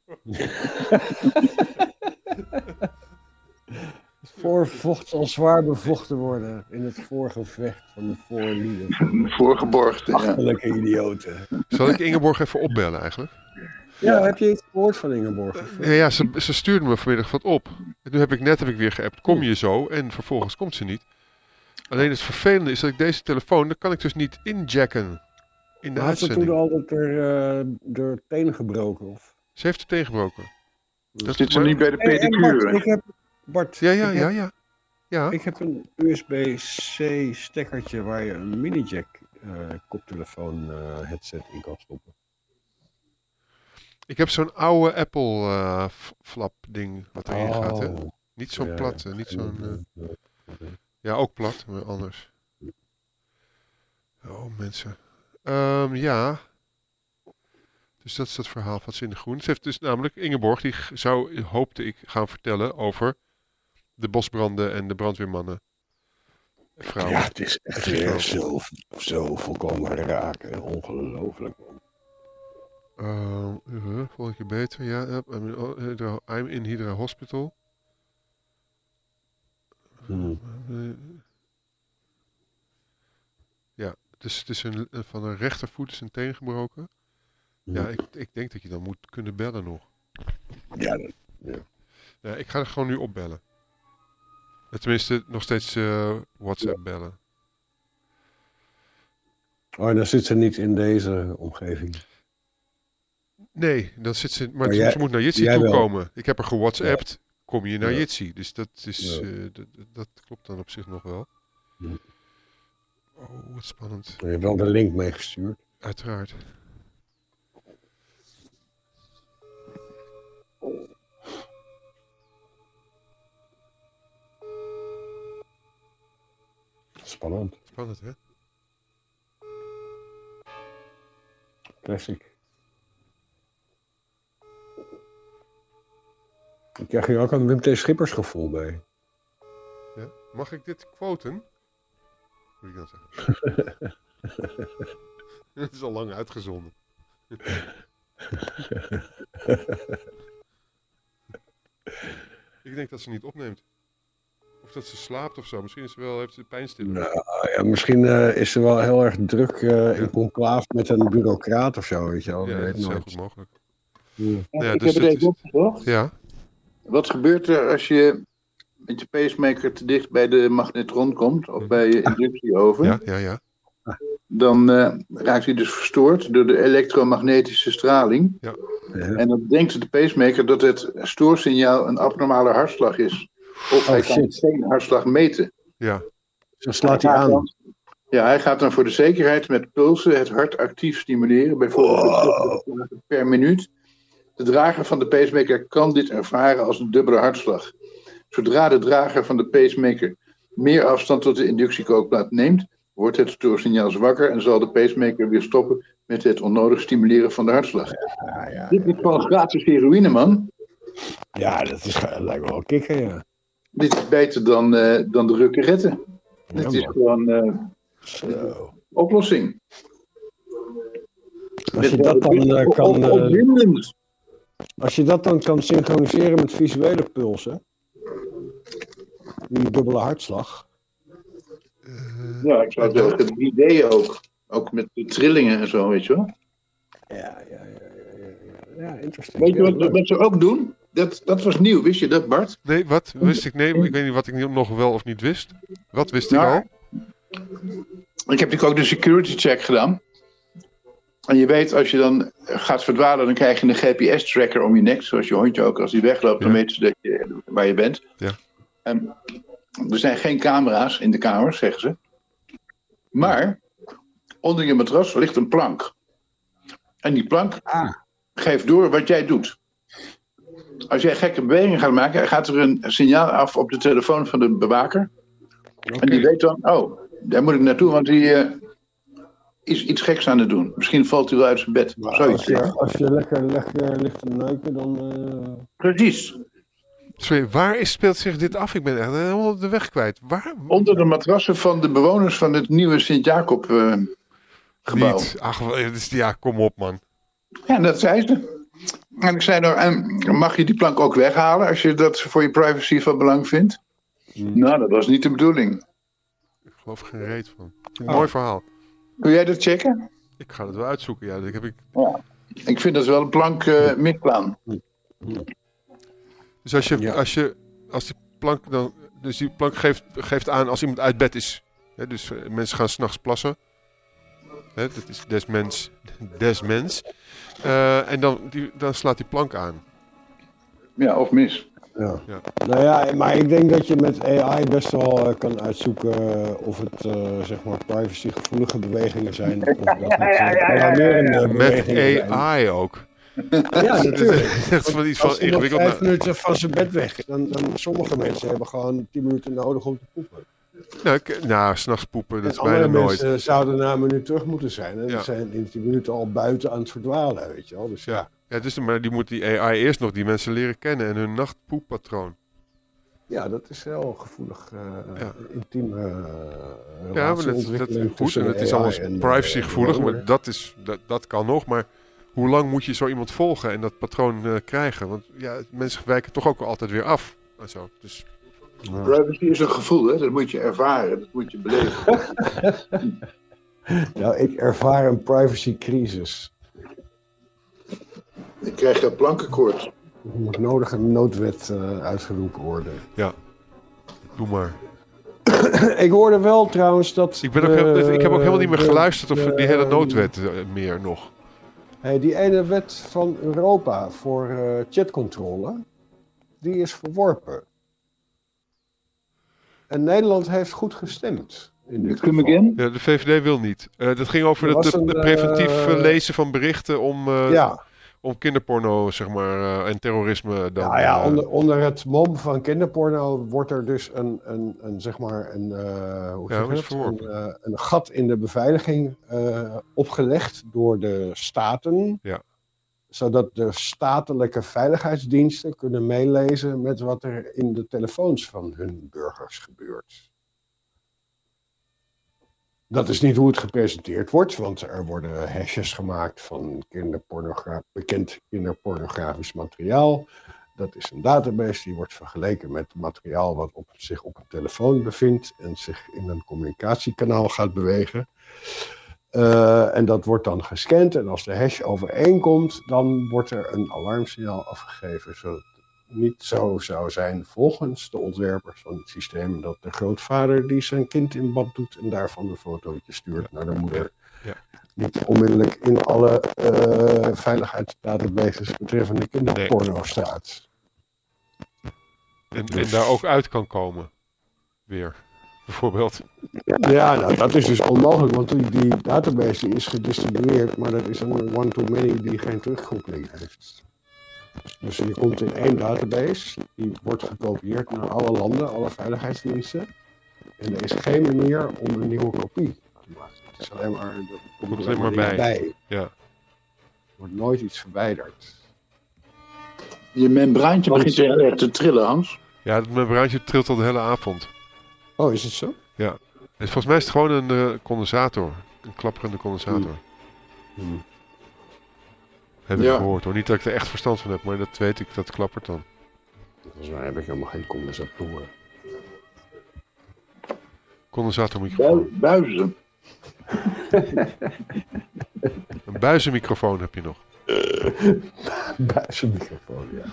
Voorvocht zal zwaar bevochten worden in het voorgevecht van de voorlieden. Voorgeborgde, ja. Achterlijke idioten. Zal ik Ingeborg even opbellen eigenlijk? Ja, heb je iets gehoord van Ingeborg? Ja, ja ze, ze stuurde me vanmiddag wat op. En nu heb ik net heb ik weer geappt, kom je zo? En vervolgens komt ze niet. Alleen het vervelende is dat ik deze telefoon, daar kan ik dus niet injacken. In de maar had ze toen altijd er, uh, de teen gebroken? Of? Ze heeft de teen gebroken. Dat zit ze maar... niet bij de pedicure. Bart, ik heb, Bart, ja, ja, ik ja, heb, ja, ja. Ik heb een U S B-C stekkertje waar je een mini-jack uh, koptelefoon uh, headset in kan stoppen. Ik heb zo'n oude Apple uh, flap ding wat erin oh. gaat. Hè? Niet zo'n ja, plat, ja. niet zo'n... Uh... Ja, ook plat, maar anders. Oh, mensen. Um, ja. Dus dat is dat verhaal van Zin de Groen. Ze heeft dus namelijk Ingeborg, die zou, hoopte ik, gaan vertellen over de bosbranden en de brandweermannen. Vrouwen. Ja, het is echt weer zo, zo volkomen raak en ongelooflijk. Uh, uh, volgende keer beter, ja. Uh, I'm in Hydra Hospital. Hmm. Uh, ja, dus het is een, van een rechtervoet is een teen gebroken. Hmm. Ja, ik, ik denk dat je dan moet kunnen bellen nog. Ja, dat, ja. ja ik ga er gewoon nu opbellen. Tenminste, nog steeds uh, WhatsApp bellen. Oh, en dan zit ze niet in deze omgeving. Nee, dan zit ze, maar, maar jij, ze moet naar Jitsi toe komen. Ik heb er gewhatsappt, ja. Kom je naar ja. Jitsi. Dus dat, is, ja. uh, dat, dat klopt dan op zich nog wel. Ja. Oh, wat spannend. Je hebt wel de link meegestuurd. Uiteraard. Spannend. Spannend, hè? Classic. Ik krijg hier ook een Wim T. Schippers gevoel bij. Ja? Mag ik dit quoten? Moet ik dan zeggen? Het is al lang uitgezonden. Ik denk dat ze niet opneemt. Of dat ze slaapt of zo. Misschien is ze wel, heeft ze pijnstiller. Nou, ja, misschien uh, is ze wel heel erg druk uh, ja. in conclave met een bureaucraat of zo. Weet je wel. Ja, dat is nooit. heel goed mogelijk. Ja. Ja, ja, ik dus heb het even opgezocht. Ja. Wat gebeurt er als je met je pacemaker te dicht bij de magnetron komt? Of bij je inductieoven? Ja, ja, ja. Dan uh, raakt hij dus verstoord door de elektromagnetische straling. Ja. Ja. En dan denkt de pacemaker dat het stoorsignaal een abnormale hartslag is. Of oh, hij kan shit. geen hartslag meten. Ja. Zo slaat hij aan. Dan, Ja, hij gaat dan voor de zekerheid met pulsen het hart actief stimuleren, bijvoorbeeld wow. per minuut. De drager van de pacemaker kan dit ervaren als een dubbele hartslag. Zodra de drager van de pacemaker meer afstand tot de inductiekookplaat neemt, wordt het stoorsignaal zwakker en zal de pacemaker weer stoppen met het onnodig stimuleren van de hartslag. Ja, ja, dit is gewoon gratis heroïne, man. Ja, dat, is, dat lijkt wel een kikker, ja. Dit is beter dan, uh, dan de rukkeretten. Ja, dit is gewoon uh, uh, oplossing. Als je dat dan uh, kan... Uh, als je dat dan kan synchroniseren met visuele pulsen, die dubbele hartslag. Uh, ja, ik zou het zeggen, drie D ook. Ook met de trillingen en zo, weet je wel. Ja, ja, ja, ja, ja, ja interessant. Weet je wat, wat ze ook doen? Dat, dat was nieuw, wist je dat, Bart? Nee, wat? Wist ik? Nee, ik weet niet wat ik nog wel of niet wist. Wat wist ik nou, al? Ik heb natuurlijk ook de security check gedaan. En je weet, als je dan gaat verdwalen, dan krijg je een G P S-tracker om je nek. Zoals je hondje ook, als die wegloopt, ja. Dan weten ze dat je, waar je bent. Ja. En er zijn geen camera's in de kamers, zeggen ze. Maar onder je matras ligt een plank. En die plank ah. geeft door wat jij doet. Als jij gekke bewegingen gaat maken, gaat er een signaal af op de telefoon van de bewaker. Okay. En die weet dan, oh, daar moet ik naartoe, want die uh, is iets geks aan het doen. Misschien valt hij wel uit zijn bed. Nou, als, je, als je lekker, lekker ligt te neuken, dan... Uh... Precies. Sorry, waar is, speelt zich dit af? Ik ben echt helemaal de weg kwijt. Waar? Onder de matrassen van de bewoners van het nieuwe Sint-Jacob uh, gebouw. Niet. Ach, ja, kom op, man. Ja, dat zei ze. En ik zei nou, mag je die plank ook weghalen als je dat voor je privacy van belang vindt? Hmm. Nou, dat was niet de bedoeling. Ik geloof er geen reet van. Een oh. mooi verhaal. Wil jij dat checken? Ik ga het wel uitzoeken, ja. Dat heb ik... ja. Ik vind dat wel een plank uh, misplaan. Dus als je, ja. als je, als die plank dan, dus die plank geeft, geeft aan als iemand uit bed is. Hè, dus uh, mensen gaan 's nachts plassen. Hè, dat is des mens, des mens. Uh, en dan, die, dan slaat die plank aan. Ja, of mis. Ja. Ja. Nou ja, maar ik denk dat je met A I best wel uh, kan uitzoeken uh, of het uh, zeg maar privacygevoelige bewegingen zijn. Of dat het alarmerende uh, bewegingen met A I zijn. Ook. Ja, natuurlijk. Dat is wel iets van ingewikkeld. Als vijf minuten van zijn bed weg, dan, dan sommige mensen hebben gewoon tien minuten nodig om te poepen. Nou, nou, 's nachts poepen, dat is en bijna nooit. Andere mensen zouden na een minuut terug moeten zijn. En ja. die zijn in tien minuten al buiten aan het verdwalen, weet je wel. Dus ja. Ja, dus, maar die moet die A I eerst nog die mensen leren kennen en hun nachtpoeppatroon. Ja, dat is heel gevoelig, uh, ja. intiem uh, ja, maar dat, dat is goed en het is allemaal privacygevoelig, uh, maar dat, is, dat, dat kan nog. Maar hoe lang moet je zo iemand volgen en dat patroon uh, krijgen? Want ja, mensen wijken toch ook altijd weer af. En zo. Dus, uh. Privacy is een gevoel, hè? Dat moet je ervaren, dat moet je beleven. Nou, ik ervaar een privacycrisis. Ik krijg een plankenkoord. Er moet nodig een noodwet uh, uitgeroepen worden. Ja, doe maar. Ik hoorde wel trouwens dat... Ik, ben ook heel, uh, ik heb ook helemaal niet meer geluisterd of uh, die hele noodwet uh, meer nog. Hey, die ene wet van Europa voor uh, chatcontrole, die is verworpen. En Nederland heeft goed gestemd. In dit Come again? Ja, de V V D wil niet. Uh, dat ging over het een, preventief uh, lezen van berichten om... Uh, ja. Om kinderporno, zeg maar, uh, en terrorisme dan... Nou ja, onder, onder het mom van kinderporno wordt er dus een, een, een zeg maar, een, uh, hoe ja, zeg het? Een, uh, een gat in de beveiliging uh, opgelegd door de staten. Ja. Zodat de statelijke veiligheidsdiensten kunnen meelezen met wat er in de telefoons van hun burgers gebeurt. Dat is niet hoe het gepresenteerd wordt, want er worden hashes gemaakt van kinderpornogra- bekend kinderpornografisch materiaal. Dat is een database die wordt vergeleken met het materiaal wat op, zich op een telefoon bevindt en zich in een communicatiekanaal gaat bewegen. Uh, en dat wordt dan gescand en als de hash overeenkomt, dan wordt er een alarmsignaal afgegeven, zodat het niet zo zou zijn volgens de ontwerpers van het systeem dat de grootvader die zijn kind in bad doet en daarvan een fotootje stuurt naar de moeder. Ja. Niet onmiddellijk in alle uh, veiligheidsdatabases betreffende kinderporno nee. staat. En, dus... en daar ook uit kan komen. Weer. bijvoorbeeld. Ja, nou, dat is dus onmogelijk, want die, die database die is gedistribueerd, maar dat is een one-to-many die geen terugkoppeling heeft. Dus je komt in één database, die wordt gekopieerd naar alle landen, alle veiligheidsdiensten. En er is geen manier om een nieuwe kopie te maken. Het is alleen maar, er komt er alleen maar bij. bij. Ja. Er wordt nooit iets verwijderd. Je membraantje begint heel erg te trillen, Hans. Ja, het membraantje trilt al de hele avond. Oh, is het zo? Ja. En volgens mij is het gewoon een uh, condensator. Een klapperende condensator. Hmm. Hmm. Heb ik Ja. gehoord hoor. Niet dat ik er echt verstand van heb, maar dat weet ik, dat klappert dan. Volgens mij heb ik helemaal geen condensatoren. Condensatormicrofoon. Bui- buizen. Een buizenmicrofoon heb je nog. Buizenmicrofoon, ja.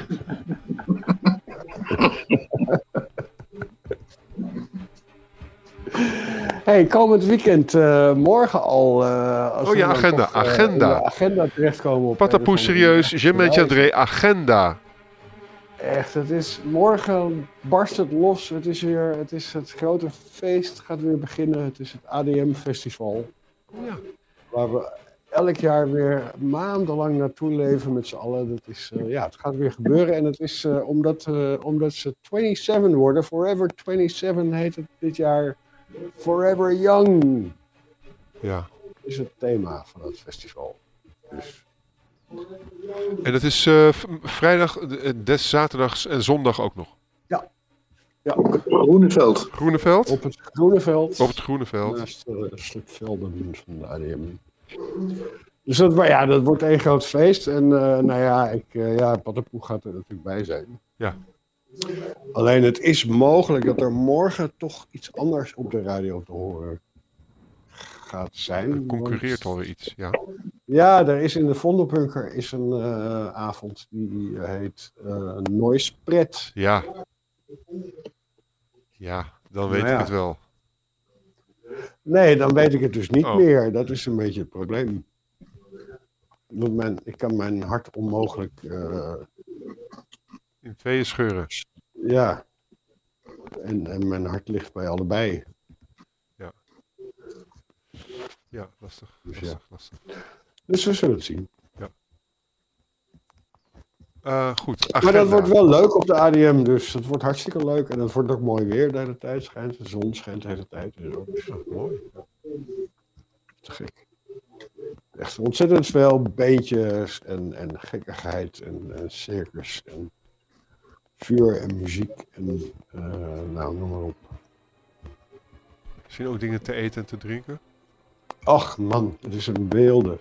Hey, komend weekend, uh, morgen al. Uh, als Oh ja, we dan agenda, toch, uh, agenda. in de agenda terechtkomen. Op Patapoe een van die- serieus, je met André, agenda. Echt, het is morgen barst het los. Het is weer, het is het grote feest gaat weer beginnen. Het is het A D M Festival. Ja. Waar we elk jaar weer maandenlang naartoe leven met z'n allen. Dat is, uh, ja, het gaat weer gebeuren. En het is uh, omdat, uh, omdat ze zevenentwintig worden. Forever zevenentwintig heet het dit jaar. Forever Young Ja. is het thema van het festival. Dus. En het is uh, v- vrijdag, uh, des zaterdags en zondag ook nog. Ja. Ja. Groeneveld. Groeneveld? Op het Groeneveld. Op het Groeneveld. Naast uh, de slipvelden van de A D M. Dus dat, maar ja, dat wordt één groot feest. En uh, nou ja, ik, uh, ja, Patapoe gaat er natuurlijk bij zijn. Ja. Alleen het is mogelijk dat er morgen toch iets anders op de radio te horen gaat zijn. Het concurreert want, alweer iets, ja. Ja, er is in de Vondelbunker is een uh, avond die uh, heet uh, Noise Pret. Ja. Ja, dan weet Nou ja. ik het wel. Nee, dan weet ik het dus niet Oh. meer. Dat is een beetje het probleem. Want mijn, ik kan mijn hart onmogelijk... Uh, In tweeën scheuren. ja. En, en mijn hart ligt bij allebei. Ja, lastig. Dus lastig, lastig. Dus we zullen het zien. Uh, goed, Maar agenda. dat wordt wel leuk op de A D M, dus het wordt hartstikke leuk. En het wordt ook mooi weer de hele tijd. Schijnt. De zon schijnt de hele tijd. Dus ook is mooi. Te gek. Echt ontzettend veel beentjes en, en gekkigheid en, en circus en vuur en muziek en uh, nou, noem maar op. Misschien ook dingen te eten en te drinken? Ach man, het is een beelden.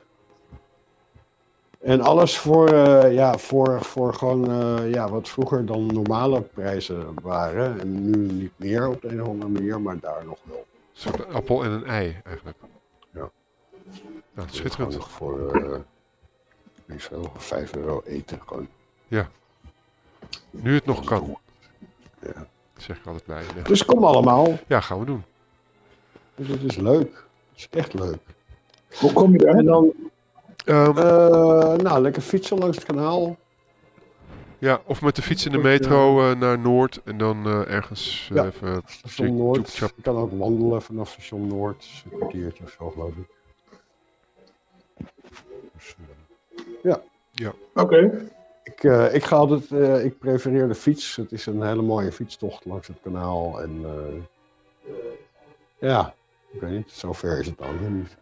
En alles voor, uh, ja, voor, voor gewoon uh, ja, wat vroeger dan normale prijzen waren. En nu niet meer op de een of andere manier, maar daar nog wel. Een soort appel en een ei, eigenlijk. Ja. Nou, schitterend. Nog voor uh, niet zo, vijf euro eten gewoon. Ja. Nu het nog kan. Ja. Dat zeg ik altijd bij je. Dus kom allemaal. Ja, gaan we doen. Dus het is leuk. Het is echt leuk. Hoe kom je daar? En dan, Um, uh, nou, lekker fietsen langs het kanaal. ja, of met de fiets in de metro uh, naar Noord en dan uh, ergens uh, Ja, even... Station tjoep, Noord. tjoep, Je kan ook wandelen vanaf Station Noord. Dus een kwartiertje of zo, geloof ik. Dus, uh, ja. Oké. Okay. Ik, uh, ik ga altijd, uh, ik prefereer de fiets. Het is een hele mooie fietstocht langs het kanaal. En uh, ja, ik weet niet, zover is het dan weer niet.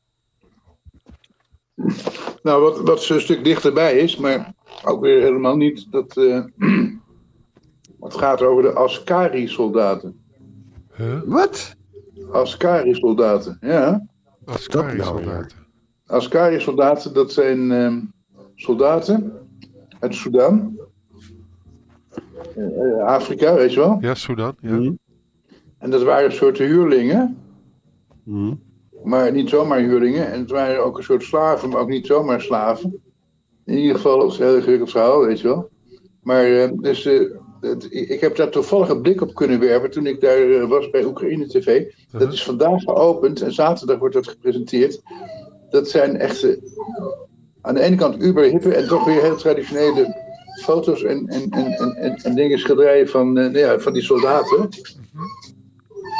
Nou, wat, wat een stuk dichterbij is, maar ook weer helemaal niet, dat uh, het gaat over de Askari-soldaten. Huh? Wat? Askari-soldaten, ja. Askari-soldaten. Askari-soldaten, dat zijn uh, soldaten uit Sudan. Uh, Afrika, weet je wel. Ja, Sudan, ja. Mm. En dat waren een soort huurlingen. Mm. Maar niet zomaar huurlingen. En het waren ook een soort slaven, maar ook niet zomaar slaven. In ieder geval, het is een heel ingewikkeld verhaal, weet je wel. Maar uh, dus, uh, het, ik heb daar toevallig een blik op kunnen werpen toen ik daar uh, was bij Oekraïne T V. Uh-huh. Dat is vandaag geopend en zaterdag wordt dat gepresenteerd. Dat zijn echt uh, aan de ene kant uberhippe en toch weer heel traditionele foto's en, en, en, en, en dingen, schilderijen van, uh, ja, van die soldaten.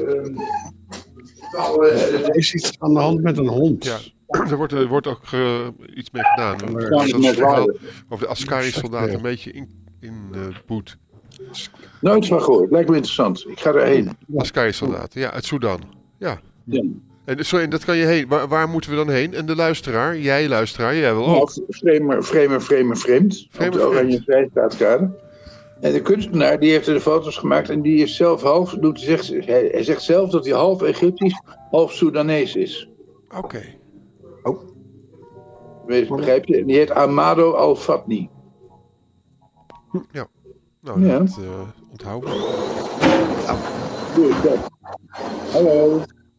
Uh, nou, uh, er is iets aan de hand met een hond. Ja. Er wordt, er wordt ook uh, iets mee gedaan. Ja, dat dat is met verhaal over de Askari-soldaten een beetje in, in uh, boet. Nooit van gehoord. Lijkt me interessant. Ik ga erheen. Askari-soldaten, ja, uit Sudan. Ja. Ja. En, sorry, en dat kan je heen. Waar, waar moeten we dan heen? En de luisteraar, jij luisteraar, jij wil ook. Nou, vreemd, vreemd, vreemd, vreemd. Op de Oranje Vrijstaatskade. En de kunstenaar die heeft er de foto's gemaakt en die is zelf half, doet, zegt, hij, hij zegt zelf dat hij half Egyptisch, half Soedanees is. Oké. Okay. Oh. Wees, begrijp je? En die heet Amado Al-Fatni. Ja. Nou, ja. dat uh, onthouden we. Ja. Goed, dat. Hallo.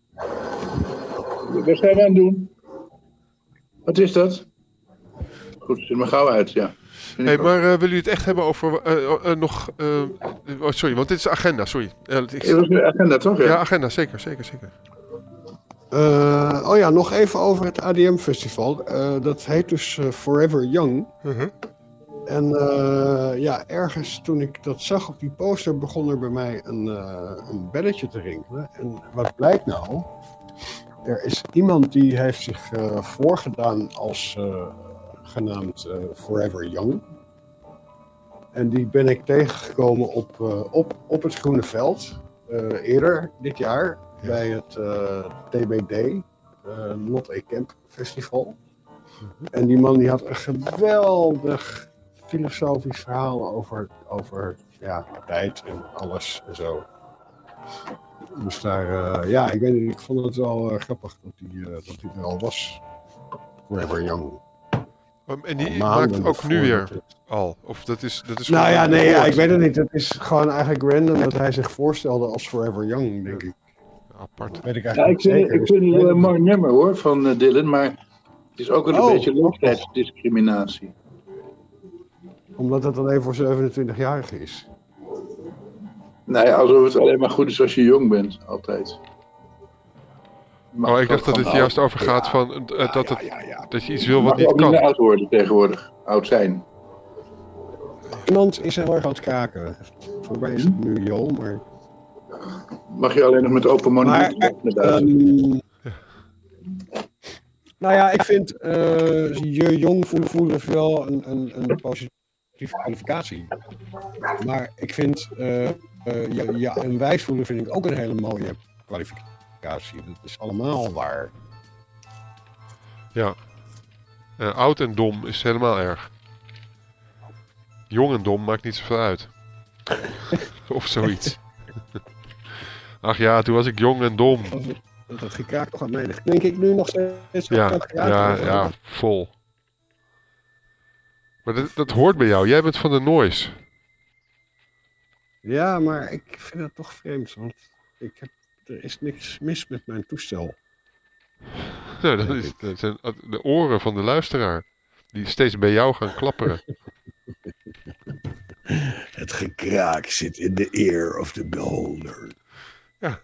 Wat zijn we aan het doen? Wat is dat? Goed, zet maar gauw uit, ja. Hey, maar uh, willen jullie het echt hebben over uh, uh, nog... Uh, oh, sorry, want dit is de agenda, sorry. Uh, ik... Het was de agenda, toch? Ja, ja agenda, zeker, zeker, zeker. Uh, oh ja, nog even over het A D M-festival. Uh, dat heet dus uh, Forever Young. Uh-huh. En uh, ja, ergens toen ik dat zag op die poster begon er bij mij een, uh, een belletje te rinkelen. En wat blijkt nou? Er is iemand die heeft zich uh, voorgedaan als uh, genaamd uh, Forever Young. En die ben ik tegengekomen op, uh, op, op het Groene Veld uh, eerder dit jaar. Ja. Bij het uh, T B D, uh, Not A Camp Festival. Mm-hmm. En die man die had een geweldig filosofisch verhaal over, over ja, tijd en alles en zo. Dus daar, uh, ja, ik weet niet, ik vond het wel uh, grappig dat hij uh, dat die er al was. Forever Young. Um, en die maakt ook nu weer het... al? Of dat is, dat is nou ja, nee, ja, ik weet het niet. Het is gewoon eigenlijk random dat hij zich voorstelde als Forever Young, denk ik. Apart. Weet ik ja, ik vind, zeker. Ik vind het een mooi nummer hoor, van uh, Dylan, maar het is ook wel een oh, beetje leeftijdsdiscriminatie. Omdat het alleen voor zevenentwintig-jarigen is. Nou ja, alsof het alleen maar goed is als je jong bent, altijd. Maar oh, ik dacht dat het oud. juist over gaat ja, van uh, ja, dat, het, ja, ja, ja. dat je iets wil wat niet kan. Mag je ook niet oud worden tegenwoordig, oud zijn. Iemand is heel erg aan het kraken. Voor mij is het nu Jo, maar... Mag je alleen nog met open monitor? Um, nou ja, ik vind uh, je jong voelen, voelen wel een, een, een positieve kwalificatie. Maar ik vind uh, uh, je, je een wijs voelen vind ik ook een hele mooie kwalificatie. Dat is allemaal waar. Ja. Uh, oud en dom is helemaal erg. Jong en dom maakt niet zoveel uit. Of zoiets. Ach ja, toen was ik jong en dom. Dat het gekraakt toch aan mij. Denk ik nu nog steeds. Ja, ja, ja, vol. Maar dat, dat hoort bij jou. Jij bent van de noise. Ja, maar ik vind het toch vreemd. Want ik heb, er is niks mis met mijn toestel. Nou, dat, is, dat zijn de oren van de luisteraar. Die steeds bij jou gaan klapperen. Het gekraak zit in de ear of the beholder. Ja.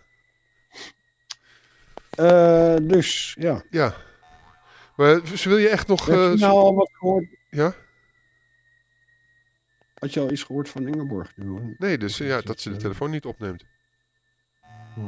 Uh, dus, ja. Ja. Maar wil je echt nog... Heb je uh, nou al wat gehoord? Ja? Had je al iets gehoord van Ingeborg? Nu? Nee, dus ja, dat ze de telefoon niet opneemt. Hm.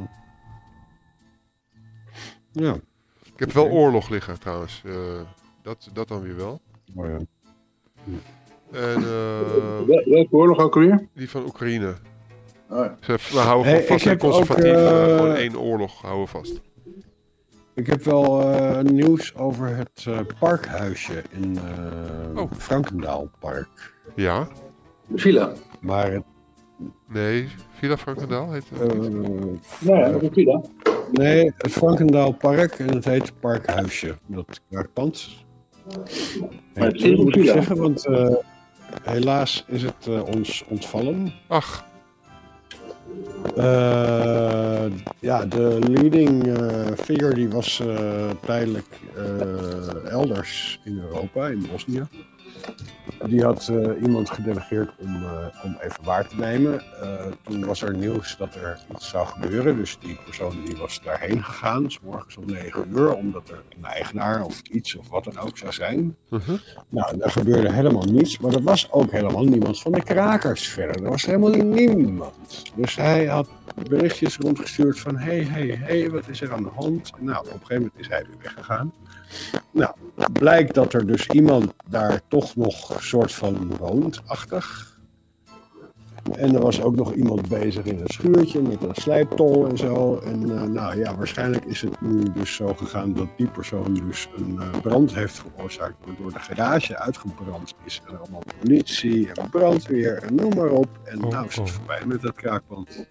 Ja. Ik heb wel oorlog liggen trouwens. Uh, dat, dat dan weer wel. Oh ja. Hm. En, uh, welke oorlog ook weer? Die van Oekraïne. Oh ja. We houden hey, vast en conservatief. Ook, uh, uh, gewoon één oorlog houden we vast. Ik heb wel uh, nieuws over het uh, parkhuisje in uh, oh. Frankendaalpark. Ja. De villa. Maar het... Nee, Villa Frankendaal heet het. Uh, nee, de villa. Nee, het Frankendaalpark en het heet Parkhuisje. Dat kraakpand. Maar het is moet ik zeggen, want uh, helaas is het uh, ons ontvallen. Ach. Uh, ja, de leading uh, figure die was uh, tijdelijk uh, elders in Europa, in Bosnië. Die had uh, iemand gedelegeerd om, uh, om even waar te nemen. Uh, toen was er nieuws dat er iets zou gebeuren. Dus die persoon die was daarheen gegaan, 's morgens om negen uur, omdat er een eigenaar of iets of wat dan ook zou zijn. Uh-huh. Nou, daar gebeurde helemaal niets. Maar er was ook helemaal niemand van de krakers verder. Er was helemaal niemand. Dus hij had berichtjes rondgestuurd van hé, hé, hé, wat is er aan de hand? Nou, op een gegeven moment is hij weer weggegaan. Nou, blijkt dat er dus iemand daar toch nog soort van woont, achtig. En er was ook nog iemand bezig in een schuurtje met een slijptol en zo. En uh, nou ja, waarschijnlijk is het nu dus zo gegaan dat die persoon dus een uh, brand heeft veroorzaakt. Waardoor de garage uitgebrand is. En allemaal politie en brandweer en noem maar op. En oh, nou is het oh. voorbij met dat kraakpand.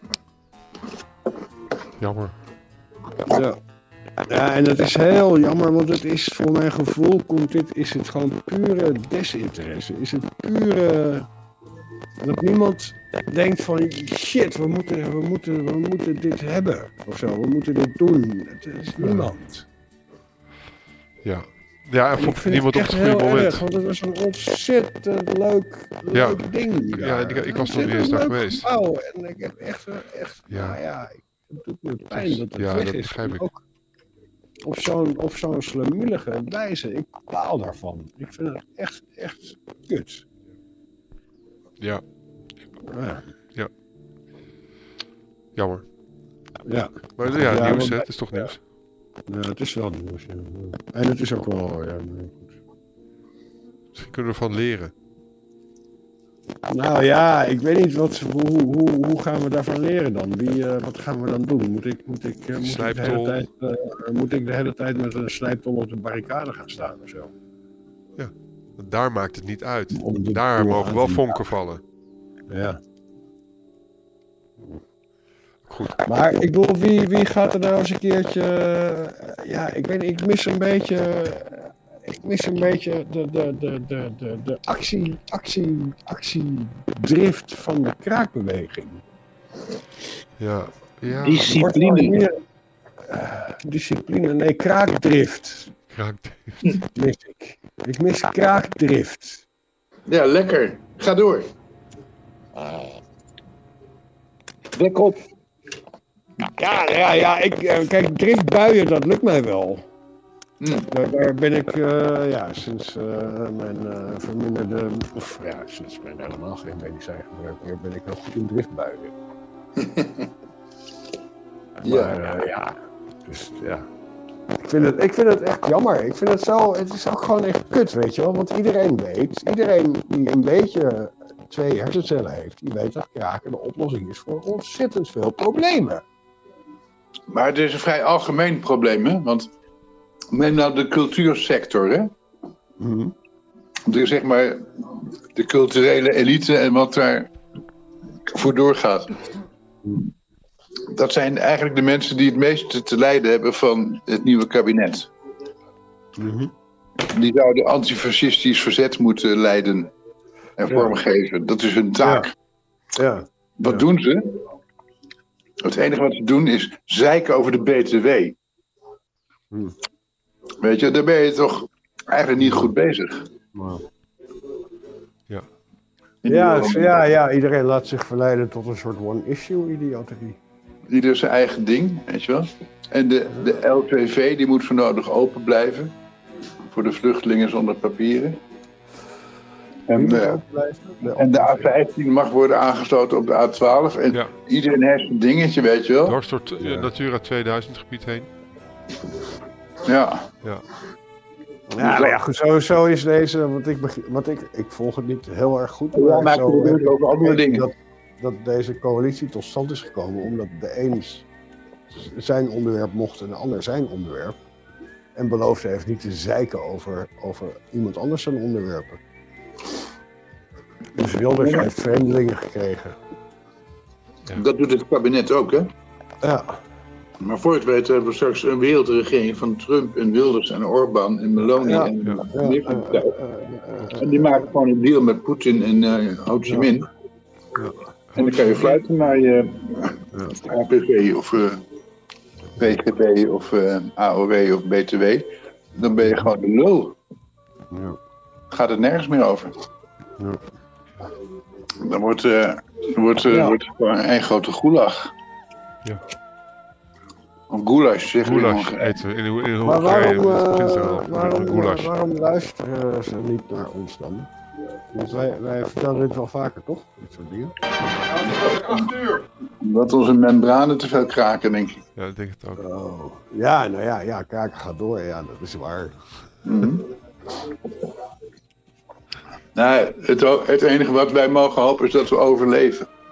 Jammer. Ja. Ja, en dat is heel jammer, want het is voor mijn gevoel, komt dit, is het gewoon pure desinteresse. Is het pure... Dat niemand denkt van shit, we moeten, we, moeten, we moeten dit hebben of zo, we moeten dit doen. Het is niemand. Ja, ja en voor niemand op het goede heel moment. Erg, want het was een ontzettend leuk, Ja. leuk ding. Ja, ik, ik was nog niet eens daar geweest. Gebouw. En ik heb echt, echt Ja. nou ja, het doet me pijn dat het Ja, weg dat is. begrijp ik. Ook op zo'n, op zo'n slemmelige wijze. Ik baal daarvan. Ik vind het echt, echt kut. Ja, Ja. jammer. Ja. Maar ja, Ja, nieuws, want- hè? Het is toch nieuws? Ja, het is wel nieuws. Ja. En het is ook wel, ja, nee, goed. Misschien kunnen we ervan leren. Nou ja, ik weet niet, wat, hoe, hoe, hoe gaan we daarvan leren dan? Wie, uh, wat gaan we dan doen? Moet ik, moet ik, uh, moet ik, de, hele Slijptol. tijd, uh, moet ik de hele tijd met een slijptol op de barricade gaan staan of zo? Daar maakt het niet uit. Om de Daar boel mogen aan wel te vonken vallen. Ja. Goed. Maar ik bedoel, wie, wie gaat er nou eens een keertje... uh, ja, ik weet niet, ik mis een beetje... Ik mis een beetje de, de, de, de, de, de actie, actie, actiedrift van de kraakbeweging. Ja. Ja. Discipline. Meer, uh, discipline, nee, kraakdrift Kraakt. mis ik. Ik mis kraakdrift. Ja, lekker. Ga door. Dek op. Ja, ja, ja, ik, uh, kijk, driftbuien, dat lukt mij wel. Hm. Daar, daar ben ik, uh, ja, sinds uh, mijn uh, verminderde, of ja, sinds mijn helemaal geen medicijn gebruik meer, ben ik wel goed in driftbuien. Ja. Maar uh, ja, dus ja. Ik vind, het, ik vind het echt jammer. Ik vind het zo, het is ook gewoon echt kut, weet je wel. Want iedereen weet, iedereen die een beetje twee hersencellen heeft, die weet dat kraken de oplossing is voor ontzettend veel problemen. Maar het is een vrij algemeen probleem, hè? Want neem nou de cultuursector, hè? Mm-hmm. De, zeg maar, de culturele elite en wat daar voor doorgaat. Dat zijn eigenlijk de mensen die het meeste te lijden hebben van het nieuwe kabinet. Mm-hmm. Die zouden antifascistisch verzet moeten leiden en Ja. vormgeven. Dat is hun taak. Ja. Wat Ja. doen ze? Het enige wat ze doen is zeiken over de B T W. Hmm. Weet je, daar ben je toch eigenlijk niet goed bezig. Wow. Ja. Ja, dus, ja, ja, iedereen laat zich verleiden tot een soort one-issue-idioterie. Ieder zijn eigen ding, weet je wel. En de, de L twee V die moet voor nodig open blijven. Voor de vluchtelingen zonder papieren. En, uh, en de A vijftien mag worden aangesloten op de A twaalf. En Ja. iedereen heeft een dingetje, weet je wel. Dwars door het Ja. Natura tweeduizend gebied heen. Ja. Ja. Ja, nou ja, goed, zo, zo is deze, want ik, begin, want ik, ik volg het niet heel erg goed. Ja, maar zo het gebeurt over andere dingen. Dat, dat deze coalitie tot stand is gekomen omdat de een zijn onderwerp mocht en de ander zijn onderwerp. En beloofd heeft niet te zeiken over, over iemand anders zijn onderwerpen. Dus Wilders heeft vreemdelingen gekregen. Ja. Dat doet het kabinet ook, hè? Ja. Maar voor het weten hebben we straks een wereldregering van Trump en Wilders en Orbán en Meloni Ja, en ja. Ja, meer eh, van de tijd. eh, eh, eh, En die maken gewoon een deal met Poetin en uh, Ho Chi Minh. Ja. En dan kan je fluiten naar je A P V of uh, P G B of uh, A O W of B T W. Dan ben je gewoon de lul. ja. Gaat het nergens meer over. Ja. Dan wordt, uh, dan wordt, uh, Ja. wordt het gewoon een grote gulag. Ja. Of goulash, zeggen we in Goulash Hongarije. eten we in, in, in Maar Hongarije. waarom, met uh, Instagram. waarom, Goulash. waarom luisteren ze niet naar ons dan? Want wij, wij vertellen dit wel vaker, toch? Dit soort dingen. acht uur. Omdat onze membranen te veel kraken, denk ik. Ja, ik denk het ook. Oh. Ja, nou ja, ja, kraken gaat door. Ja, dat is waar. Mm-hmm. Nou, het, het enige wat wij mogen hopen is dat we overleven.